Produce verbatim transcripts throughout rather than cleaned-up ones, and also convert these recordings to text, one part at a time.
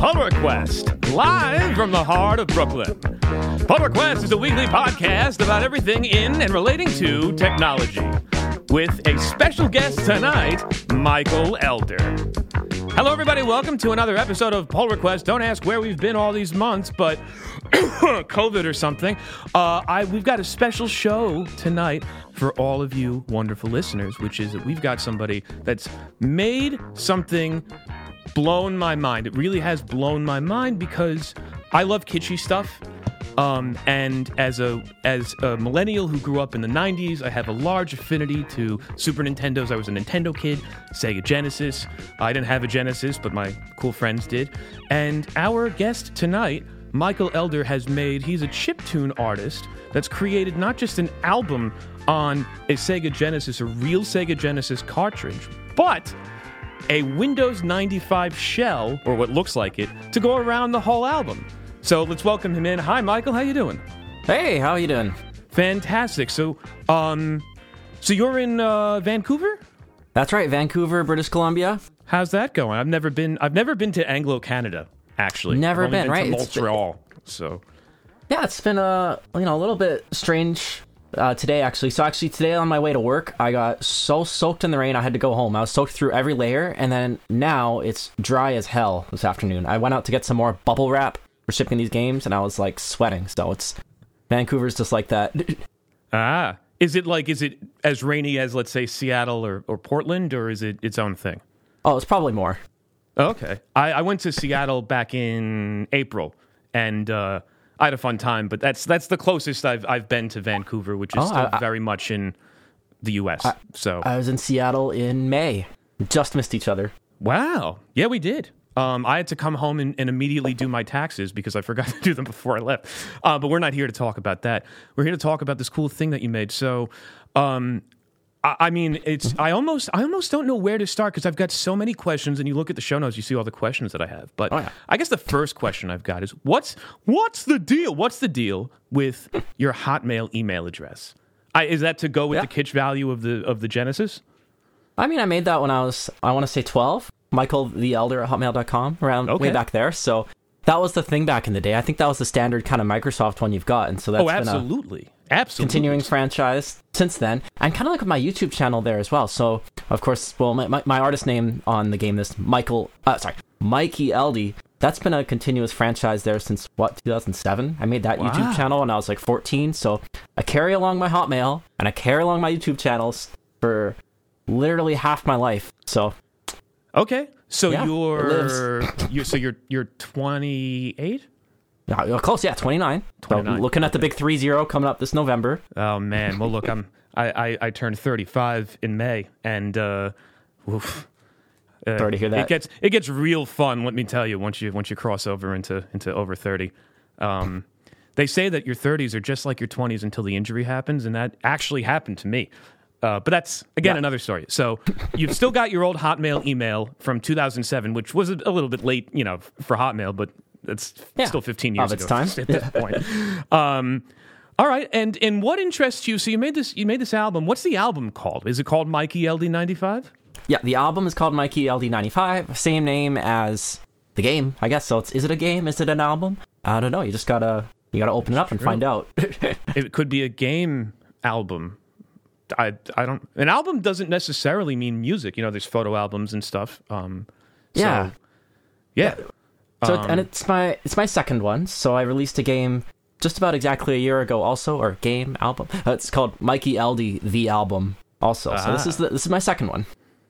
Pull Request, live from the heart of Brooklyn. Pull Request is a weekly podcast about everything in and relating to technology, with a special guest tonight, Michael Elder. Hello, everybody. Welcome to another episode of Pull Request. Don't ask where we've been all these months, but COVID or something. Uh, I we've got a special show tonight for all of you wonderful listeners, which is that we've got somebody that's made something blown my mind. It really has blown my mind because I love kitschy stuff. Um, and as a as a millennial who grew up in the nineties, I have a large affinity to Super Nintendos. I was a Nintendo kid, Sega Genesis. I didn't have a Genesis, but my cool friends did. And our guest tonight, Michael Elder, has made, he's a chiptune artist that's created not just an album on a Sega Genesis, a real Sega Genesis cartridge, but a Windows ninety-five shell, or what looks like it, to go around the whole album. So let's welcome him in. Hi, Michael. How you doing? Hey, how you doing? Fantastic. So, um, so you're in uh, Vancouver? That's right, Vancouver, British Columbia. How's that going? I've never been. I've never been to Anglo Canada. Actually, never I've only been, been right? To It's Montreal. been, so, yeah, it's been a you know a little bit strange uh, today actually. So actually today on my way to work, I got so soaked in the rain I had to go home. I was soaked through every layer, and then now it's dry as hell this afternoon. I went out to get some more bubble wrap for shipping these games, and I was like sweating. So it's Vancouver's just like that. ah, is it like is it as rainy as, let's say, Seattle or, or Portland, or is it its own thing? Oh, it's probably more. Okay, I, I went to Seattle back in April, and uh, I had a fun time. But that's that's the closest I've I've been to Vancouver, which is oh, still I, very much in the U S. I, so I was in Seattle in May. Just missed each other. Wow, yeah, we did. Um, I had to come home and, and immediately do my taxes because I forgot to do them before I left. Uh, but we're not here to talk about that. We're here to talk about this cool thing that you made. So, um, I, I mean, it's I almost I almost don't know where to start because I've got so many questions. And you look at the show notes, you see all the questions that I have. But oh, yeah. I guess the first question I've got is what's what's the deal? What's the deal with your Hotmail email address? I, is that to go with yeah. the kitsch value of the of the Genesis? I mean, I made that when I was I want to say twelve. Michael the Elder at hotmail dot com, around okay. way back there. So that was the thing back in the day. I think that was the standard kind of Microsoft one you've got. And so that's oh, absolutely. been a absolutely. continuing franchise since then. And kind of like with my YouTube channel there as well. So, of course, well, my, my, my artist name on the game is Michael, uh, sorry, Mikey Eldy. That's been a continuous franchise there since, what, two thousand seven? I made that wow. YouTube channel when I was like fourteen. So I carry along my Hotmail and I carry along my YouTube channels for literally half my life. So... Okay, so yeah, you're you so you're you're twenty-eight? Yeah, you're close. Yeah, twenty-nine. twenty-nine. So looking at the big three zero coming up this November. Oh man, well look, I'm I I, I turned thirty-five in May, and uh, oof, uh, sorry to hear that. It gets it gets real fun. Let me tell you, once you once you cross over into into over thirty. Um, they say that your thirties are just like your twenties until the injury happens, and that actually happened to me. Uh, but that's, again, yeah. another story. So you've still got your old Hotmail email from two thousand seven, which was a, a little bit late, you know, for Hotmail, but it's yeah. still fifteen years of its ago time. at this point. Um, all right, and and what interests you? So you made this you made this album. What's the album called? Is it called Mikey L D ninety-five? Yeah, the album is called Mikey L D ninety-five, same name as the game, I guess. So it's, is it a game? Is it an album? I don't know. You just gotta you gotta open it up and find out. It could be a game album. I I don't. An album doesn't necessarily mean music. You know, there's photo albums and stuff. Um, so, yeah, yeah. So um, it, and it's my it's my second one. So I released a game just about exactly a year ago, also, or game album. Uh, it's called Mikey L D the album, also. So ah. this is the, this is my second one.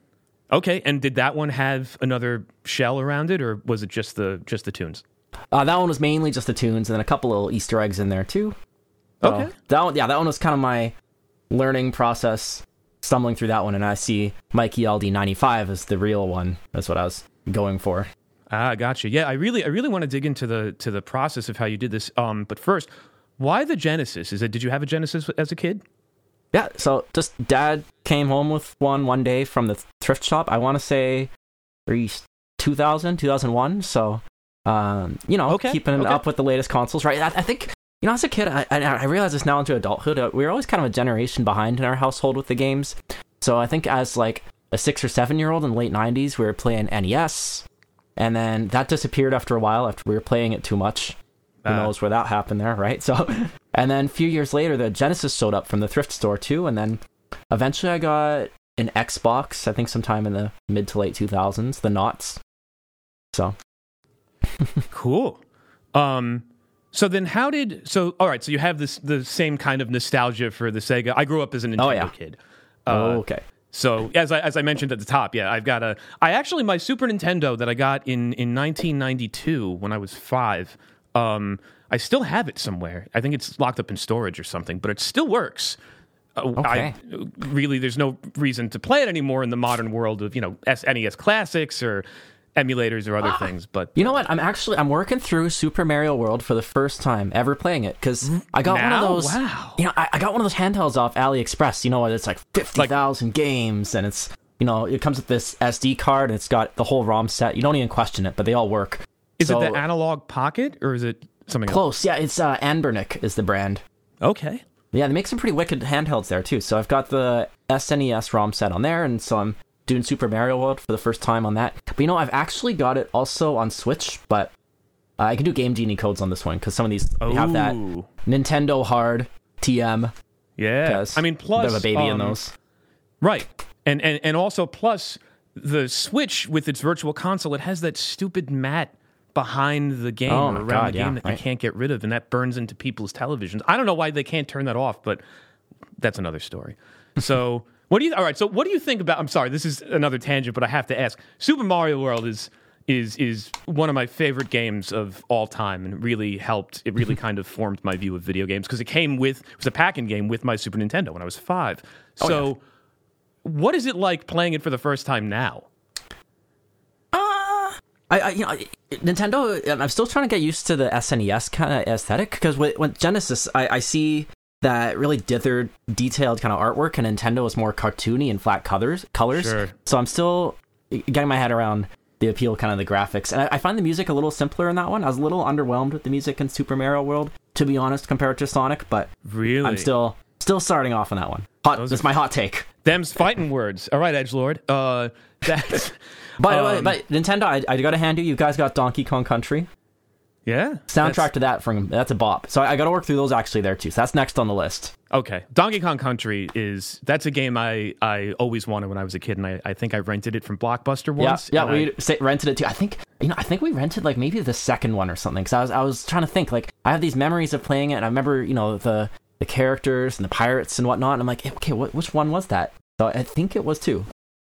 Okay, and did that one have another shell around it, or was it just the just the tunes? Uh, that one was mainly just the tunes, and then a couple little Easter eggs in there too. So okay, that one, yeah, that one was kind of my learning process, stumbling through that one, and I see Mikey L D ninety-five as the real one. That's what I was going for. Ah, gotcha. Yeah, I really, I really want to dig into the to the process of how you did this. Um, but first, why the Genesis? Is it? Did you have a Genesis as a kid? Yeah. So just dad came home with one one day from the thrift shop. I want to say, two thousand, two thousand one. So, um, you know, okay. keeping okay. up with the latest consoles, right? I, I think. You know, as a kid, I, I, I realize this now into adulthood, uh, we were always kind of a generation behind in our household with the games. So I think as like a six or seven year old in the late nineties, we were playing N E S, and then that disappeared after a while after we were playing it too much. Who Ah. knows where that happened there, right? So, and then a few years later, the Genesis showed up from the thrift store too, and then eventually I got an Xbox, I think sometime in the mid to late two thousands, the Knots. So, Cool. Um, so then how did, so, all right, so you have this, the same kind of nostalgia for the Sega. I grew up as a Nintendo Oh, yeah. kid. oh, Uh, okay. So as I, as I mentioned at the top, yeah, I've got a, I actually, my Super Nintendo that I got in, in nineteen ninety-two when I was five, um, I still have it somewhere. I think it's locked up in storage or something, but it still works. Uh, Okay. I, really, there's no reason to play it anymore in the modern world of, you know, S- N E S Classics or emulators or other things, but You know what? I'm actually I'm working through Super Mario World for the first time ever playing it because I got Now? one of those. Wow. You know, I, I got one of those handhelds off AliExpress. You know what? It's like fifty thousand games, and it's you know it comes with this S D card, and it's got the whole ROM set. You don't even question it, but they all work. is So- it the Analog Pocket or is it something Close, yeah. It's uh, Anbernic is the brand. else? Okay. Yeah, they make some pretty wicked handhelds there too. So I've got the S N E S ROM set on there, and so I'm doing Super Mario World for the first time on that. But you know, I've actually got it also on Switch, but uh, I can do Game Genie codes on this one because some of these they have that Ooh. Nintendo Hard T M. Yeah. 'cause I mean, plus, they have a baby in um, those. Right. And, and and also plus the Switch with its virtual console, it has that stupid mat behind the game Oh or my around God, the game yeah, that right. you can't get rid of, and that burns into people's televisions. I don't know why they can't turn that off, but that's another story. So what do you all right, so what do you think about I'm sorry, this is another tangent, but I have to ask. Super Mario World is is is one of my favorite games of all time, and it really helped. It really kind of formed my view of video games because it came with it was a pack-in game with my Super Nintendo when I was five. Oh, So what is it like playing it for the first time now? I, I, you know, Nintendo. I'm still trying to get used to the S N E S kind of aesthetic because with, with Genesis, I, I see that really dithered, detailed kind of artwork, and Nintendo is more cartoony and flat colors. Colors. Sure. So I'm still getting my head around the appeal, kind of the graphics, and I, I find the music a little simpler in that one. I was a little underwhelmed with the music in Super Mario World, to be honest, compared to Sonic, but Really? I'm still still starting off on that one. Hot. Those That's are- my hot take. Them's fighting words. All right, Edgelord. Uh, that's But, um, but Nintendo, I, I got to hand you. You guys got Donkey Kong Country. yeah. Soundtrack that's- to that from that's a bop. So I, I got to work through those actually there too. So that's next on the list. Okay, Donkey Kong Country is that's a game I, I always wanted when I was a kid, and I, I think I rented it from Blockbuster Yeah, once. yeah. and We I- sa- rented it too. I think you know. I think we rented like maybe the second one or something. Because I was I was trying to think. Like I have these memories of playing it, and I remember you know the the characters and the pirates and whatnot. And I'm like, okay, what which one was that? So I think it was two.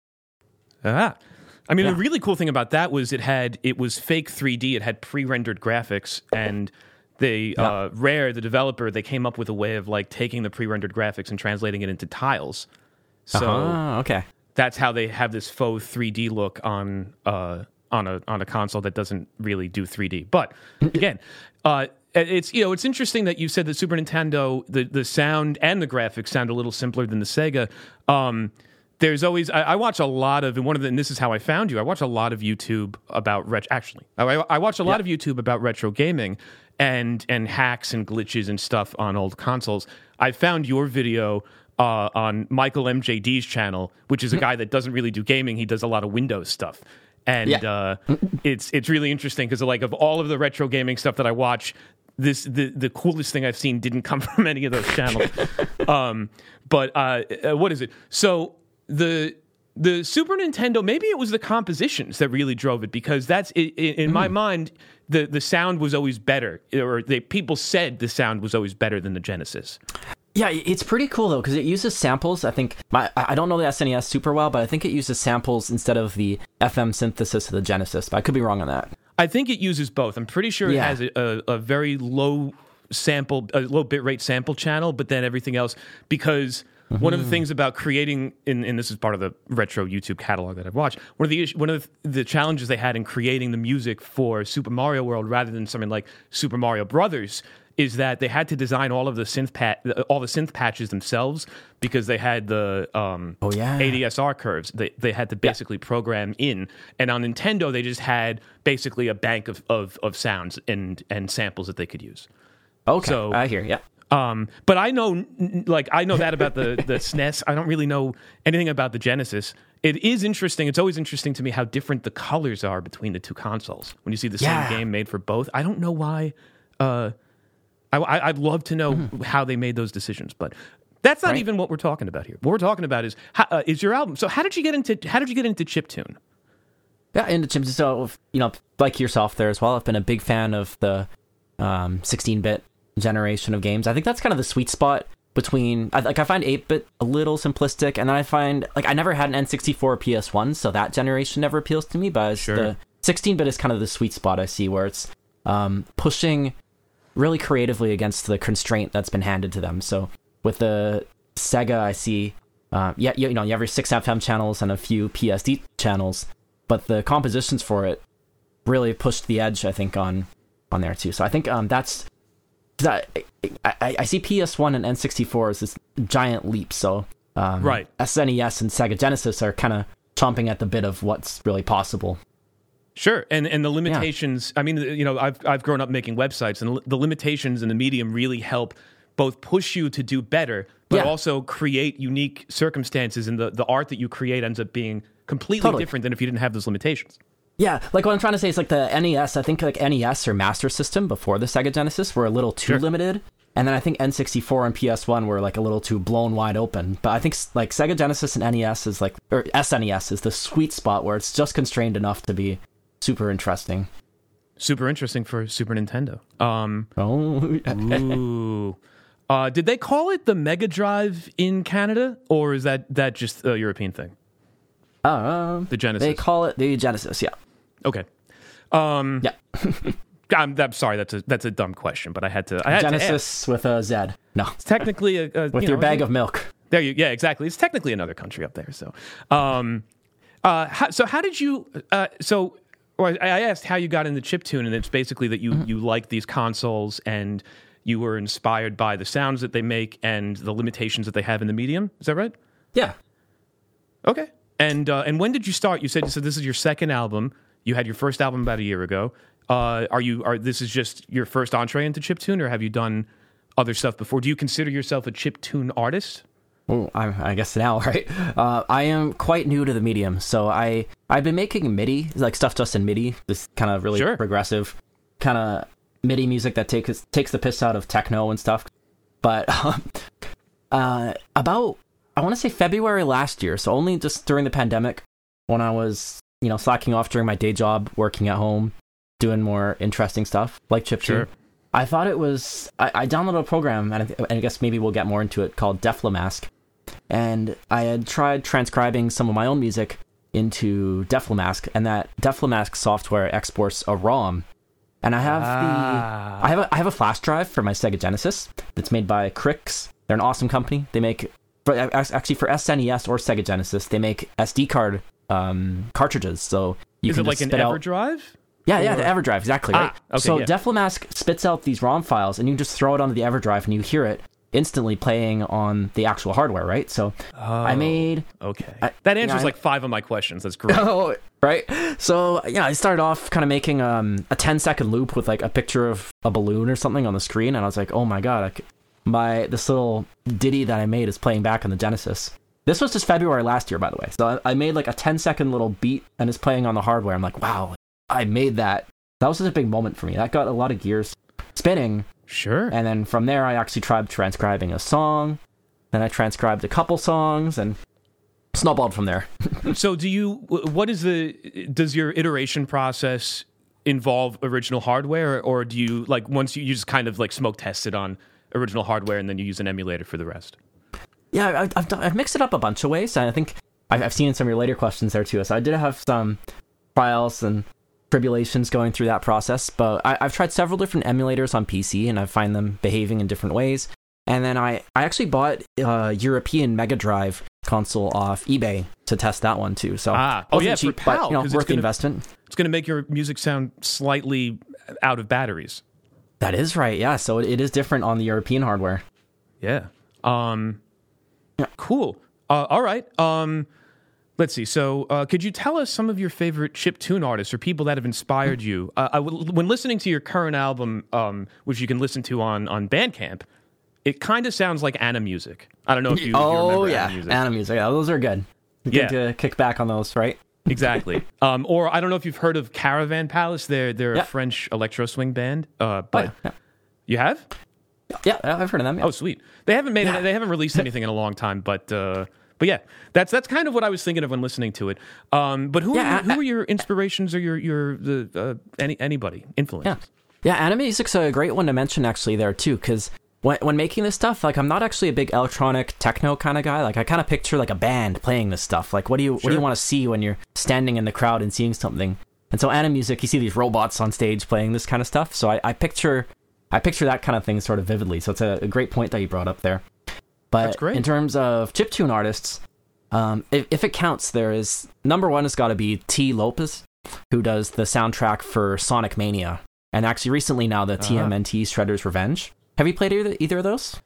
Ah. I mean, Yeah. the really cool thing about that was it had it was fake three D. It had pre-rendered graphics, and they Yeah. uh, Rare, the developer, they came up with a way of like taking the pre-rendered graphics and translating it into tiles. So Ah, okay. that's how they have this faux three D look on uh, on a on a console that doesn't really do three D. But again, uh, it's you know it's interesting that you said that Super Nintendo the the sound and the graphics sound a little simpler than the Sega. Um, there's always I, I watch a lot of and one of the and this is how I found you. I watch a lot of YouTube about retro. Actually, I, I watch a lot Yeah. of YouTube about retro gaming and and hacks and glitches and stuff on old consoles. I found your video uh, on Michael M J D's channel, which is a guy that doesn't really do gaming. He does a lot of Windows stuff, and Yeah. uh, it's it's really interesting because like of all of the retro gaming stuff that I watch, this the the coolest thing I've seen didn't come from any of those channels. um, but uh, uh, what is it? So the the Super Nintendo, maybe it was the compositions that really drove it because that's i- i- in my mind the the sound was always better, or they people said the sound was always better than the Genesis. Yeah, it's pretty cool though because it uses samples. I think my I I don't know the S N E S super well, but I think it uses samples instead of the F M synthesis of the Genesis. But I could be wrong on that. I think it uses both. I'm pretty sure it Yeah. has a, a, a very low sample, a low bitrate sample channel, but then everything else. Because one of the things about creating, and, and this is part of the retro YouTube catalog that I've watched. One of the issue, one of the, the challenges they had in creating the music for Super Mario World, rather than something like Super Mario Brothers, is that they had to design all of the synth pat, all the synth patches themselves because they had the um, Oh, yeah. A D S R curves. They they had to basically program in, and on Nintendo they just had basically a bank of, of, of sounds and and samples that they could use. Okay, So- I hear. Yeah. Um, but I know, n- n- like I know that about the the S N E S. I don't really know anything about the Genesis. it is interesting. It's always interesting to me how different the colors are between the two consoles when you see the Yeah. same game made for both. I don't know why. Uh, I, I, I'd love to know Mm-hmm. how they made those decisions, but that's not Right. even what we're talking about here. What we're talking about is how, uh, is your album. So how did you get into how did you get into chiptune? Yeah, and Jim, so you know, like yourself there as well. I've been a big fan of the um, sixteen-bit generation of games. I think that's kind of the sweet spot between. I, like I find eight-bit a little simplistic, and then I find like I never had an N sixty-four or P S one, so that generation never appeals to me. But it's Sure. the sixteen-bit is kind of the sweet spot I see, where it's um, pushing really creatively against the constraint that's been handed to them. So with the Sega, I see, uh, yeah, you know, you have your six F M channels and a few P S D channels. But the compositions for it really pushed the edge, I think, on on there too. So I think um, that's that. I, I, I see P S one and N sixty-four as this giant leap. So um, Right. S N E S and Sega Genesis are kind of chomping at the bit of what's really possible. Sure, and and the limitations. I mean, you know, I've I've grown up making websites, and the limitations in the medium really help both push you to do better, but Yeah. also create unique circumstances, and the the art that you create ends up being completely Totally. different than if you didn't have those limitations. Yeah, like what I'm trying to say is like the N E S, I think like N E S or Master System before the Sega Genesis were a little too Sure. limited. And then I think N sixty-four and P S one were like a little too blown wide open. But I think like Sega Genesis and N E S is like, or S N E S is the sweet spot where it's just constrained enough to be super interesting. Super interesting for Super Nintendo. Um, Oh, ooh. Uh, did they call it the Mega Drive in Canada, or is that that just a European thing? um, The Genesis. they call it the Genesis, yeah. Okay. Um, Yeah. I'm, I'm sorry. That's a that's a dumb question, but I had to. I had to ask. Genesis with a Z. No, It's technically a, a with you your know, bag of milk. There you, yeah, exactly. It's technically another country up there. So, um, uh, how, so how did you? Uh, so, or I I asked how you got into chiptune, and it's basically that you Mm-hmm. you like these consoles and you were inspired by the sounds that they make and the limitations that they have in the medium. Is that right? Yeah. Okay. And uh, and when did you start? You said you said this is your second album. You had your first album about a year ago. Uh, are you are this is just your first entree into chiptune, or have you done other stuff before? Do you consider yourself a chiptune artist? Well, I, I guess now, right? Uh, I am quite new to the medium, so I I've been making MIDI, like stuff just in MIDI, this kind of really Sure. progressive kind of MIDI music that takes takes the piss out of techno and stuff. But um, uh, about I want to say February last year, so only just during the pandemic, when I was you know slacking off during my day job, working at home, doing more interesting stuff like chiptune. Sure. I thought it was I, I downloaded a program, and I, th- and I guess maybe we'll get more into it, called Deflamask. And I had tried transcribing some of my own music into Deflamask, and that Deflamask software exports a ROM. And I have Ah. the I have a, I have a flash drive for my Sega Genesis that's made by Crix. They're an awesome company. They make for, actually for S N E S or Sega Genesis, they make S D card um, cartridges. So you Is can it like just an spit out- EverDrive? yeah, yeah, Or- the EverDrive, exactly, right? Ah, okay, so yeah. Deflamask spits out these ROM files, and you can just throw it onto the EverDrive, and you hear it instantly playing on the actual hardware, right? So I made... Okay. I- that answers yeah, I- like five of my questions. That's great. Oh, right? So, yeah, I started off kind of making um, a ten-second loop with, like, a picture of a balloon or something on the screen, and I was like, oh my god, I c- my this little ditty that I made is playing back on the Genesis. This was just February last year, by the way. So I, I made, like, a ten-second little beat, and it's playing on the hardware. I'm like, wow, I made that. That was just a big moment for me. That got a lot of gears spinning. Sure. And then from there, I actually tried transcribing a song. Then I transcribed a couple songs and snowballed from there. So do you, what is the, does your iteration process involve original hardware, or do you, like, once you, you just kind of like smoke test it on original hardware and then you use an emulator for the rest? Yeah, I've, I've, done, I've mixed it up a bunch of ways. And I think I've, I've seen some of your later questions there too. So I did have some trials and tribulations going through that process, but I, I've tried several different emulators on P C, and I find them behaving in different ways. And then I, I actually bought a European Mega Drive console off eBay to test that one too. So Ah, oh wasn't yeah, cheap, for PAL, but, you know, 'cause worth it's the gonna- investment. It's going to make your music sound slightly out of batteries. That is right, yeah. So it, it is different on the European hardware. Yeah. Um, Yeah. Cool. Uh, all right. Um, let's see. So, uh, could you tell us some of your favorite chiptune artists or people that have inspired you? Uh, I, when listening to your current album, um, which you can listen to on on Bandcamp, it kind of sounds like Anna Music. I don't know if you, if you Oh remember yeah, Anna Music. Anna Music. Yeah, those are good. You Yeah. can uh, kick back on those, right? Exactly. um, or I don't know if you've heard of Caravan Palace. They're they're Yeah. a French electro swing band. Uh, but Oh, yeah. you have? Yeah, yeah, I've heard of them. Yeah. Oh, sweet. They haven't made Yeah. it, they haven't released anything in a long time, but uh, but yeah, that's that's kind of what I was thinking of when listening to it. Um, but who Yeah, are, who I- are your inspirations or your your the uh, any anybody influences? Yeah, yeah, anime music's a great one to mention actually there too, because when when making this stuff, like I'm not actually a big electronic techno kind of guy. Like I kind of picture like a band playing this stuff. Like what do you what do Sure. you want to see when you're standing in the crowd and seeing something? And so anime music, you see these robots on stage playing this kind of stuff. So I, I picture I picture that kind of thing sort of vividly. So it's a, a great point that you brought up there. But That's great. in terms of chiptune artists, um, if, if it counts, there is number one has got to be T. Lopez, who does the soundtrack for Sonic Mania, and actually recently now the T M N T Shredder's Revenge. Have you played either, either of those?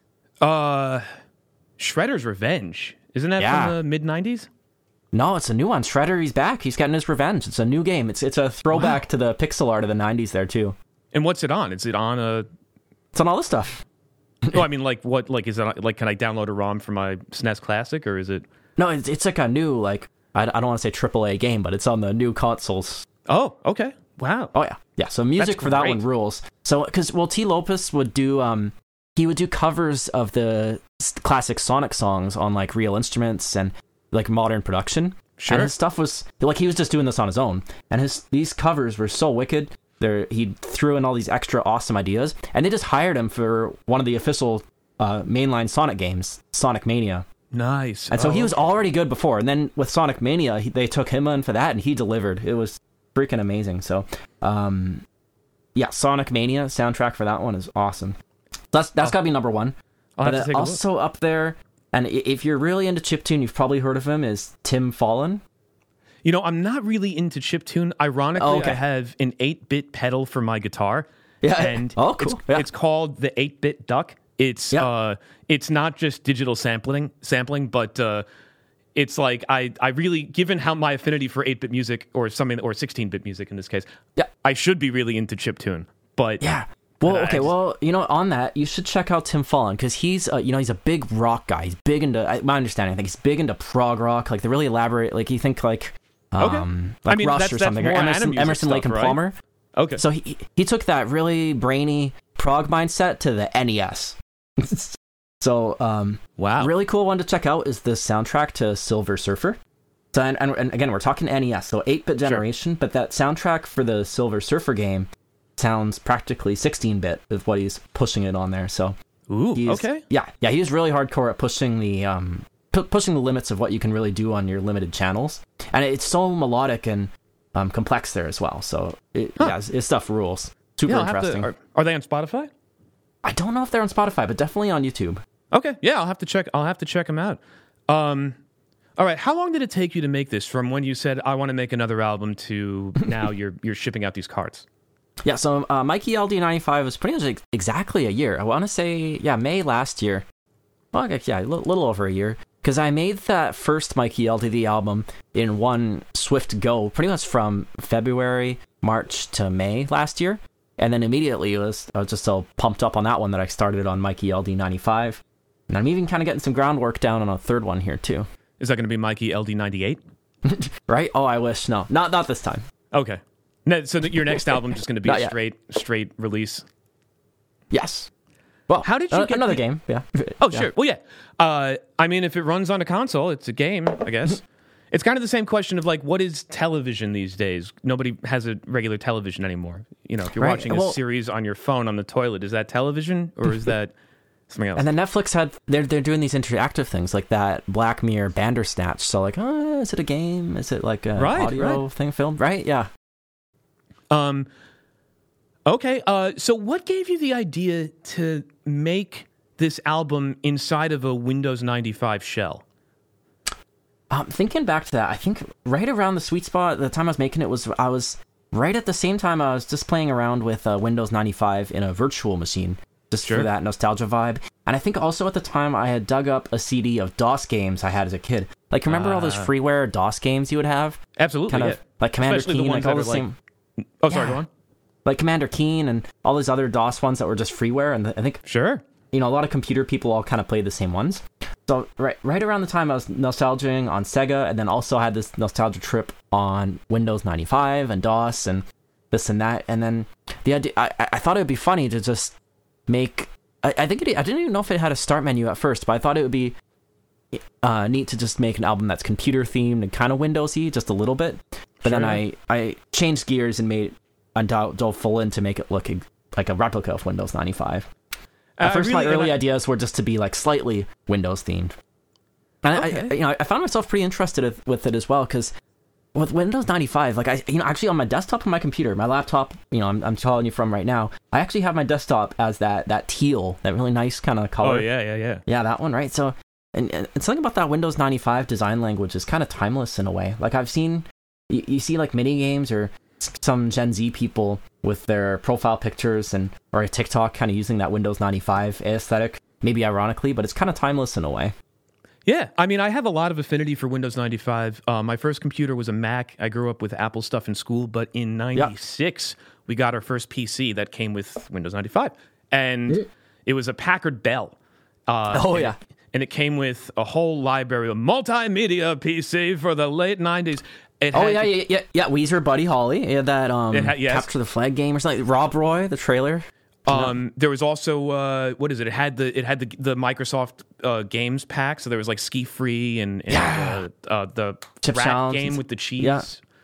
Uh, Shredder's Revenge. Isn't that Yeah. from the mid nineties? No, it's a new one. Shredder, he's back. He's getting his revenge. It's a new game. It's it's a throwback to the pixel art of the nineties there too. And what's it on? Is it on a? It's on all this stuff. Oh, I mean, like what? Like, is it on, like? Can I download a ROM from my S N E S Classic, or is it? No, it's it's like a new like I, I don't want to say triple A game, but it's on the new consoles. Oh, okay. Wow. Oh yeah, yeah. So music That's for that great. one rules. So because well, T. Lopez would do um he would do covers of the s- classic Sonic songs on like real instruments and like modern production. Sure. And his stuff was like he was just doing this on his own, and his these covers were so wicked. There he threw in all these extra awesome ideas, and they just hired him for one of the official uh, mainline Sonic games, Sonic Mania. Nice. And so Oh, he was okay. already good before, and then with Sonic Mania, he, they took him on for that, and he delivered. It was freaking amazing. So, um, yeah, Sonic Mania soundtrack for that one is awesome. That's that's got to be number one. I'll have but to uh, take a look. also up there, and i- if you're really into chiptune, you've probably heard of him, is Tim Fallon. You know, I'm not really into chiptune. Ironically, Oh, okay. I have an eight-bit pedal for my guitar. Yeah. And Oh, cool. it's, Yeah. it's called the eight-bit Duck. It's Yeah. uh, it's not just digital sampling, sampling, but uh, it's like I, I really, given how my affinity for eight-bit music or something, or sixteen-bit music in this case, Yeah. I should be really into chiptune. But Yeah. Well, I okay. just- Well, you know, on that, you should check out Tim Fallon because he's, uh, you know, he's a big rock guy. He's big into, I- my understanding, I think he's big into prog rock, like the really elaborate, like you think like, um, Okay. like I mean, Rush that's- or that's something, or more Emerson, Adam music Emerson, Lake stuff, and right? Palmer. okay, So he he took that really brainy prog mindset to the N E S. So, um, wow, really cool one to check out is the soundtrack to Silver Surfer. So, and, and, and again, we're talking N E S, so eight-bit generation, but that soundtrack for the Silver Surfer game sounds practically sixteen-bit of what he's pushing it on there. So, Ooh, he's, okay, yeah, yeah, he's really hardcore at pushing the um, pu- pushing the limits of what you can really do on your limited channels, and it's so melodic and um, complex there as well. So, it, Huh. yeah, his, his stuff rules. Super yeah, I'll have interesting. to, are, are they on Spotify? I don't know if they're on Spotify, but definitely on YouTube. Okay, yeah, I'll have to check. I'll have to check them out. Um, all right, how long did it take you to make this? From when you said I want to make another album to now you're you're shipping out these carts? Yeah, so uh, Mikey L D ninety-five was pretty much ex- exactly a year. I want to say, yeah, May last year. Well, I guess, yeah, a little, little over a year. Because I made that first Mikey L D album in one swift go, pretty much from February, March to May last year. And then immediately it was, I was just so pumped up on that one that I started on Mikey L D ninety-five. And I'm even kind of getting some groundwork down on a third one here, too. Is that going to be Mikey L D ninety-eight? Right? Oh, I wish. No, not not this time. Okay, no, so that your next album is just going to be Not a yet. straight straight release. Yes. Well, How did you uh, get another the- game? Yeah. Oh, Yeah. sure. Well, yeah. Uh, I mean, if it runs on a console, it's a game, I guess. It's kind of the same question of like, what is television these days? Nobody has a regular television anymore. You know, if you're Right, watching a well- series on your phone on the toilet, is that television or is that something else? And then Netflix had they're they're doing these interactive things like that Black Mirror Bandersnatch. So like, oh, is it a game? Is it like a Right, audio right. thing filmed? Right? Yeah. Um. Okay. Uh. So, what gave you the idea to make this album inside of a Windows ninety-five shell? Um, thinking back to that, I think right around the sweet spot, the time I was making it was I was right at the same time I was just playing around with uh, Windows ninety-five in a virtual machine, just Sure. for that nostalgia vibe. And I think also at the time I had dug up a C D of DOS games I had as a kid. Like, remember all those Ah. freeware DOS games you would have? Absolutely. Kind yeah. of like Commander Especially the Keen, ones like all that the are like- same. Oh, sorry. Yeah. Go on. Like Commander Keen and all these other DOS ones that were just freeware, and I think Sure. you know a lot of computer people all kind of played the same ones. So right right around the time I was nostalging on Sega, and then also had this nostalgia trip on Windows ninety-five and DOS and this and that, and then the idea I, I thought it would be funny to just make. I, I think it, I didn't even know if it had a start menu at first, but I thought it would be uh, neat to just make an album that's computer themed and kind of Windowsy, just a little bit. But sure. then I I changed gears and made and dove full in to make it look like a replica of Windows ninety-five. At uh, first, really, my early I... ideas were just to be like slightly Windows themed, and okay. I, I, you know, I found myself pretty interested with it as well because with Windows ninety-five, like I, you know, actually on my desktop on my computer, my laptop, you know, I'm, I'm calling you from right now. I actually have my desktop as that that teal, that really nice kind of color. Oh yeah, yeah, yeah, yeah, that one, right? So, and, and something about that Windows ninety-five design language is kind of timeless in a way. Like I've seen, you, you see like mini games or some Gen Z people with their profile pictures and or a TikTok kind of using that Windows ninety-five aesthetic, maybe ironically, but it's kind of timeless in a way. Yeah, I mean, I have a lot of affinity for Windows ninety-five. Uh, my first computer was a Mac. I grew up with Apple stuff in school, but in ninety-six, yeah. we got our first P C that came with Windows ninety-five, and yeah. it was a Packard Bell. Uh, oh, and yeah. It, and it came with a whole library of multimedia P C for the late nineties. It oh had, yeah, yeah, yeah, yeah. Weezer, Buddy Holly, yeah, that um, had, yes. Capture the Flag game or something. Rob Roy, the trailer. Um, no. There was also uh, what is it? It had the it had the the Microsoft uh, games pack. So there was like Ski Free and, and yeah. uh, uh, the Chip rat Challenge. game with the cheese. Yeah.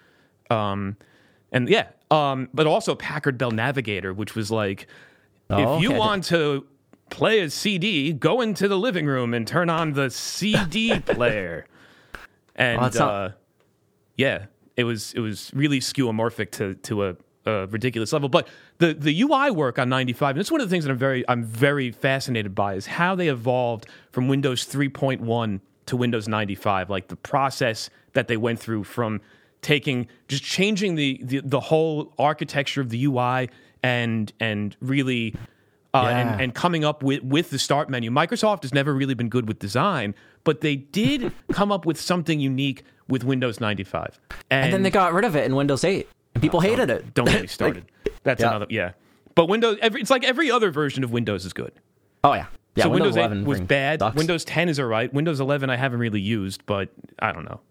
Um, and yeah, um, but also Packard Bell Navigator, which was like, oh, if you okay. want to play a C D, go into the living room and turn on the C D player. And well, uh, not... yeah. It was it was really skeuomorphic to to a, a ridiculous level, but the, the U I work on ninety-five, and it's one of the things that I'm very I'm very fascinated by is how they evolved from Windows three point one to Windows ninety-five, like the process that they went through from taking just changing the the, the whole architecture of the U I and and really uh, yeah. and, and coming up with with the start menu. Microsoft has never really been good with design, but they did come up with something unique with Windows ninety-five. And, and then they got rid of it in Windows eight. And people oh, hated it. Don't get me started. like, That's yeah. another, yeah. But Windows, every, it's like every other version of Windows is good. Oh, yeah. yeah so Windows, Windows eight was bad. Ducks. Windows ten is all right. Windows eleven I haven't really used, but I don't know.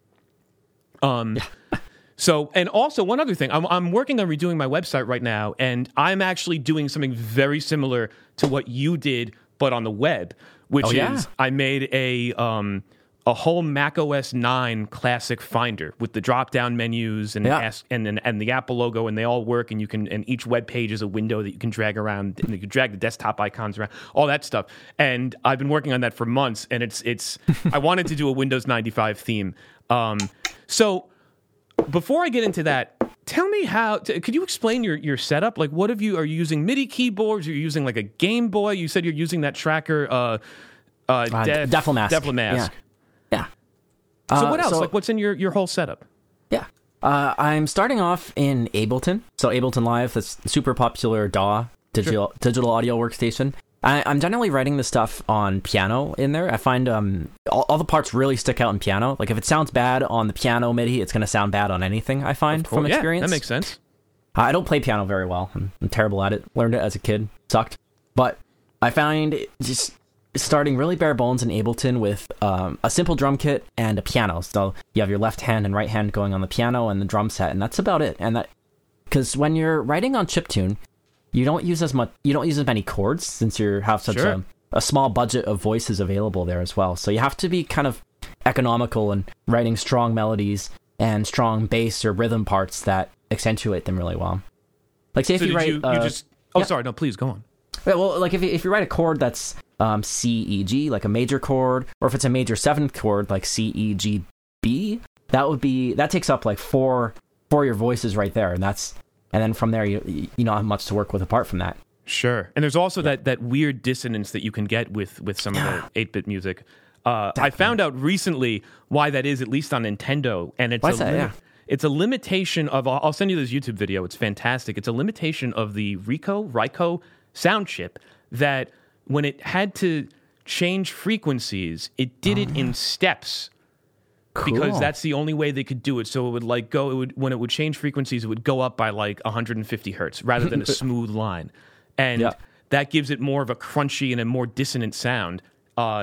Um. Yeah. So, and also one other thing, I'm, I'm working on redoing my website right now, and I'm actually doing something very similar to what you did, but on the web, which oh, is yeah. I made a um, a whole Mac O S nine classic finder with the drop-down menus and, yeah. ask, and, and and the Apple logo, and they all work, and you can and each web page is a window that you can drag around, and you can drag the desktop icons around, all that stuff. And I've been working on that for months, and it's it's I wanted to do a Windows ninety-five theme. Um, so. Before I get into that, tell me how. T- could you explain your, your setup? Like, what have you? Are you using MIDI keyboards? Are you using like a Game Boy? You said you're using that tracker, uh, uh, uh Def, Deflamask. Deflamask. Yeah. yeah. So uh, what else? So, like, what's in your, your whole setup? Yeah. Uh, I'm starting off in Ableton. So Ableton Live, that's super popular D A W, digital sure. digital audio workstation. I, I'm generally writing the stuff on piano in there. I find um all, all the parts really stick out in piano. Like if it sounds bad on the piano MIDI, it's going to sound bad on anything, I find, from experience. Yeah, that makes sense. I don't play piano very well. I'm, I'm terrible at it. Learned it as a kid. Sucked. But I find just starting really bare bones in Ableton with um, a simple drum kit and a piano. So you have your left hand and right hand going on the piano and the drum set, and that's about it. And that because when you're writing on chiptune, you don't use as much. You don't use as many chords since you have such sure. a, a small budget of voices available there as well. So you have to be kind of economical in writing strong melodies and strong bass or rhythm parts that accentuate them really well. Like say so if you write, you, you uh, just. Oh, yeah. sorry. No, please go on. Yeah, well, like if you, if you write a chord that's um, C E G, like a major chord, or if it's a major seventh chord like C E G B, that would be that takes up like four four of your voices right there, and that's. And then from there, you you don't have much to work with apart from that. Sure. And there's also yeah. that, that weird dissonance that you can get with, with some yeah. of the eight-bit music. Uh, I found out recently why that is, at least on Nintendo. And it's, a, that? lim- Yeah. it's a limitation of... I'll send you this YouTube video. It's fantastic. It's a limitation of the Rico, Ryko sound chip that when it had to change frequencies, it did oh, it yeah. in steps. Cool. Because that's the only way they could do it. So it would like go, it would, when it would change frequencies, it would go up by like one hundred fifty hertz rather than a smooth line. And yeah. that gives it more of a crunchy and a more dissonant sound. Uh,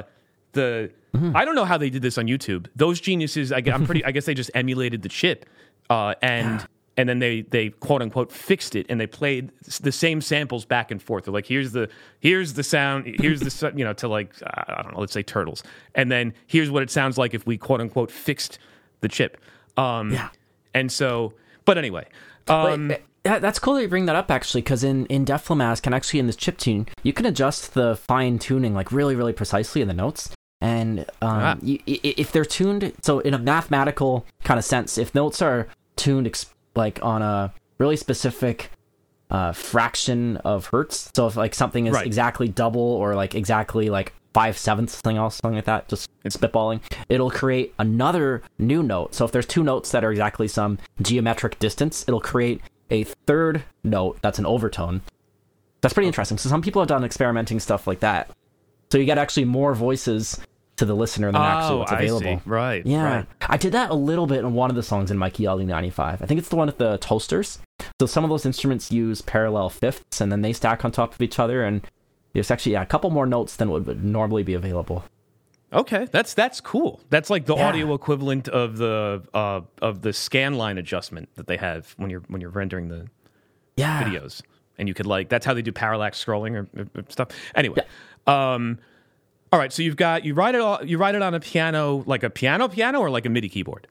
the mm-hmm. I don't know how they did this on YouTube. Those geniuses, I, I'm pretty. I guess they just emulated the chip, uh, and yeah. and then they they quote unquote fixed it, and they played the same samples back and forth. They're like, here's the here's the sound, here's the you know to like I don't know, let's say Turtles, and then here's what it sounds like if we quote unquote fixed the chip. Um, yeah, and so, but anyway. Um, but, Yeah, that's cool that you bring that up, actually, because in, in Def Lamask and actually in this chiptune, you can adjust the fine-tuning, like, really, really precisely in the notes. And um, ah. you, if they're tuned, so in a mathematical kind of sense, if notes are tuned, ex- like, on a really specific uh, fraction of hertz, so if, like, something is right. exactly double or, like, exactly, like, five-sevenths, something else, something like that, just it's spitballing, it'll create another new note. So if there's two notes that are exactly some geometric distance, it'll create a third note that's an overtone. That's pretty interesting. So some people have done experimenting stuff like that. So you get actually more voices to the listener than oh, actually what's available. I see. Right. Yeah. Right. I did that a little bit in one of the songs in Mikey L D ninety-five. I think it's the one with the toasters. So some of those instruments use parallel fifths, and then they stack on top of each other, and there's actually yeah, a couple more notes than would normally be available. Okay, that's that's cool. That's like the yeah. audio equivalent of the uh, of the scan line adjustment that they have when you're when you're rendering the yeah. videos, and you could like that's how they do parallax scrolling or, or stuff. Anyway, yeah. um, all right. So you've got you write it all, you write it on a piano, like a piano piano, or like a MIDI keyboard.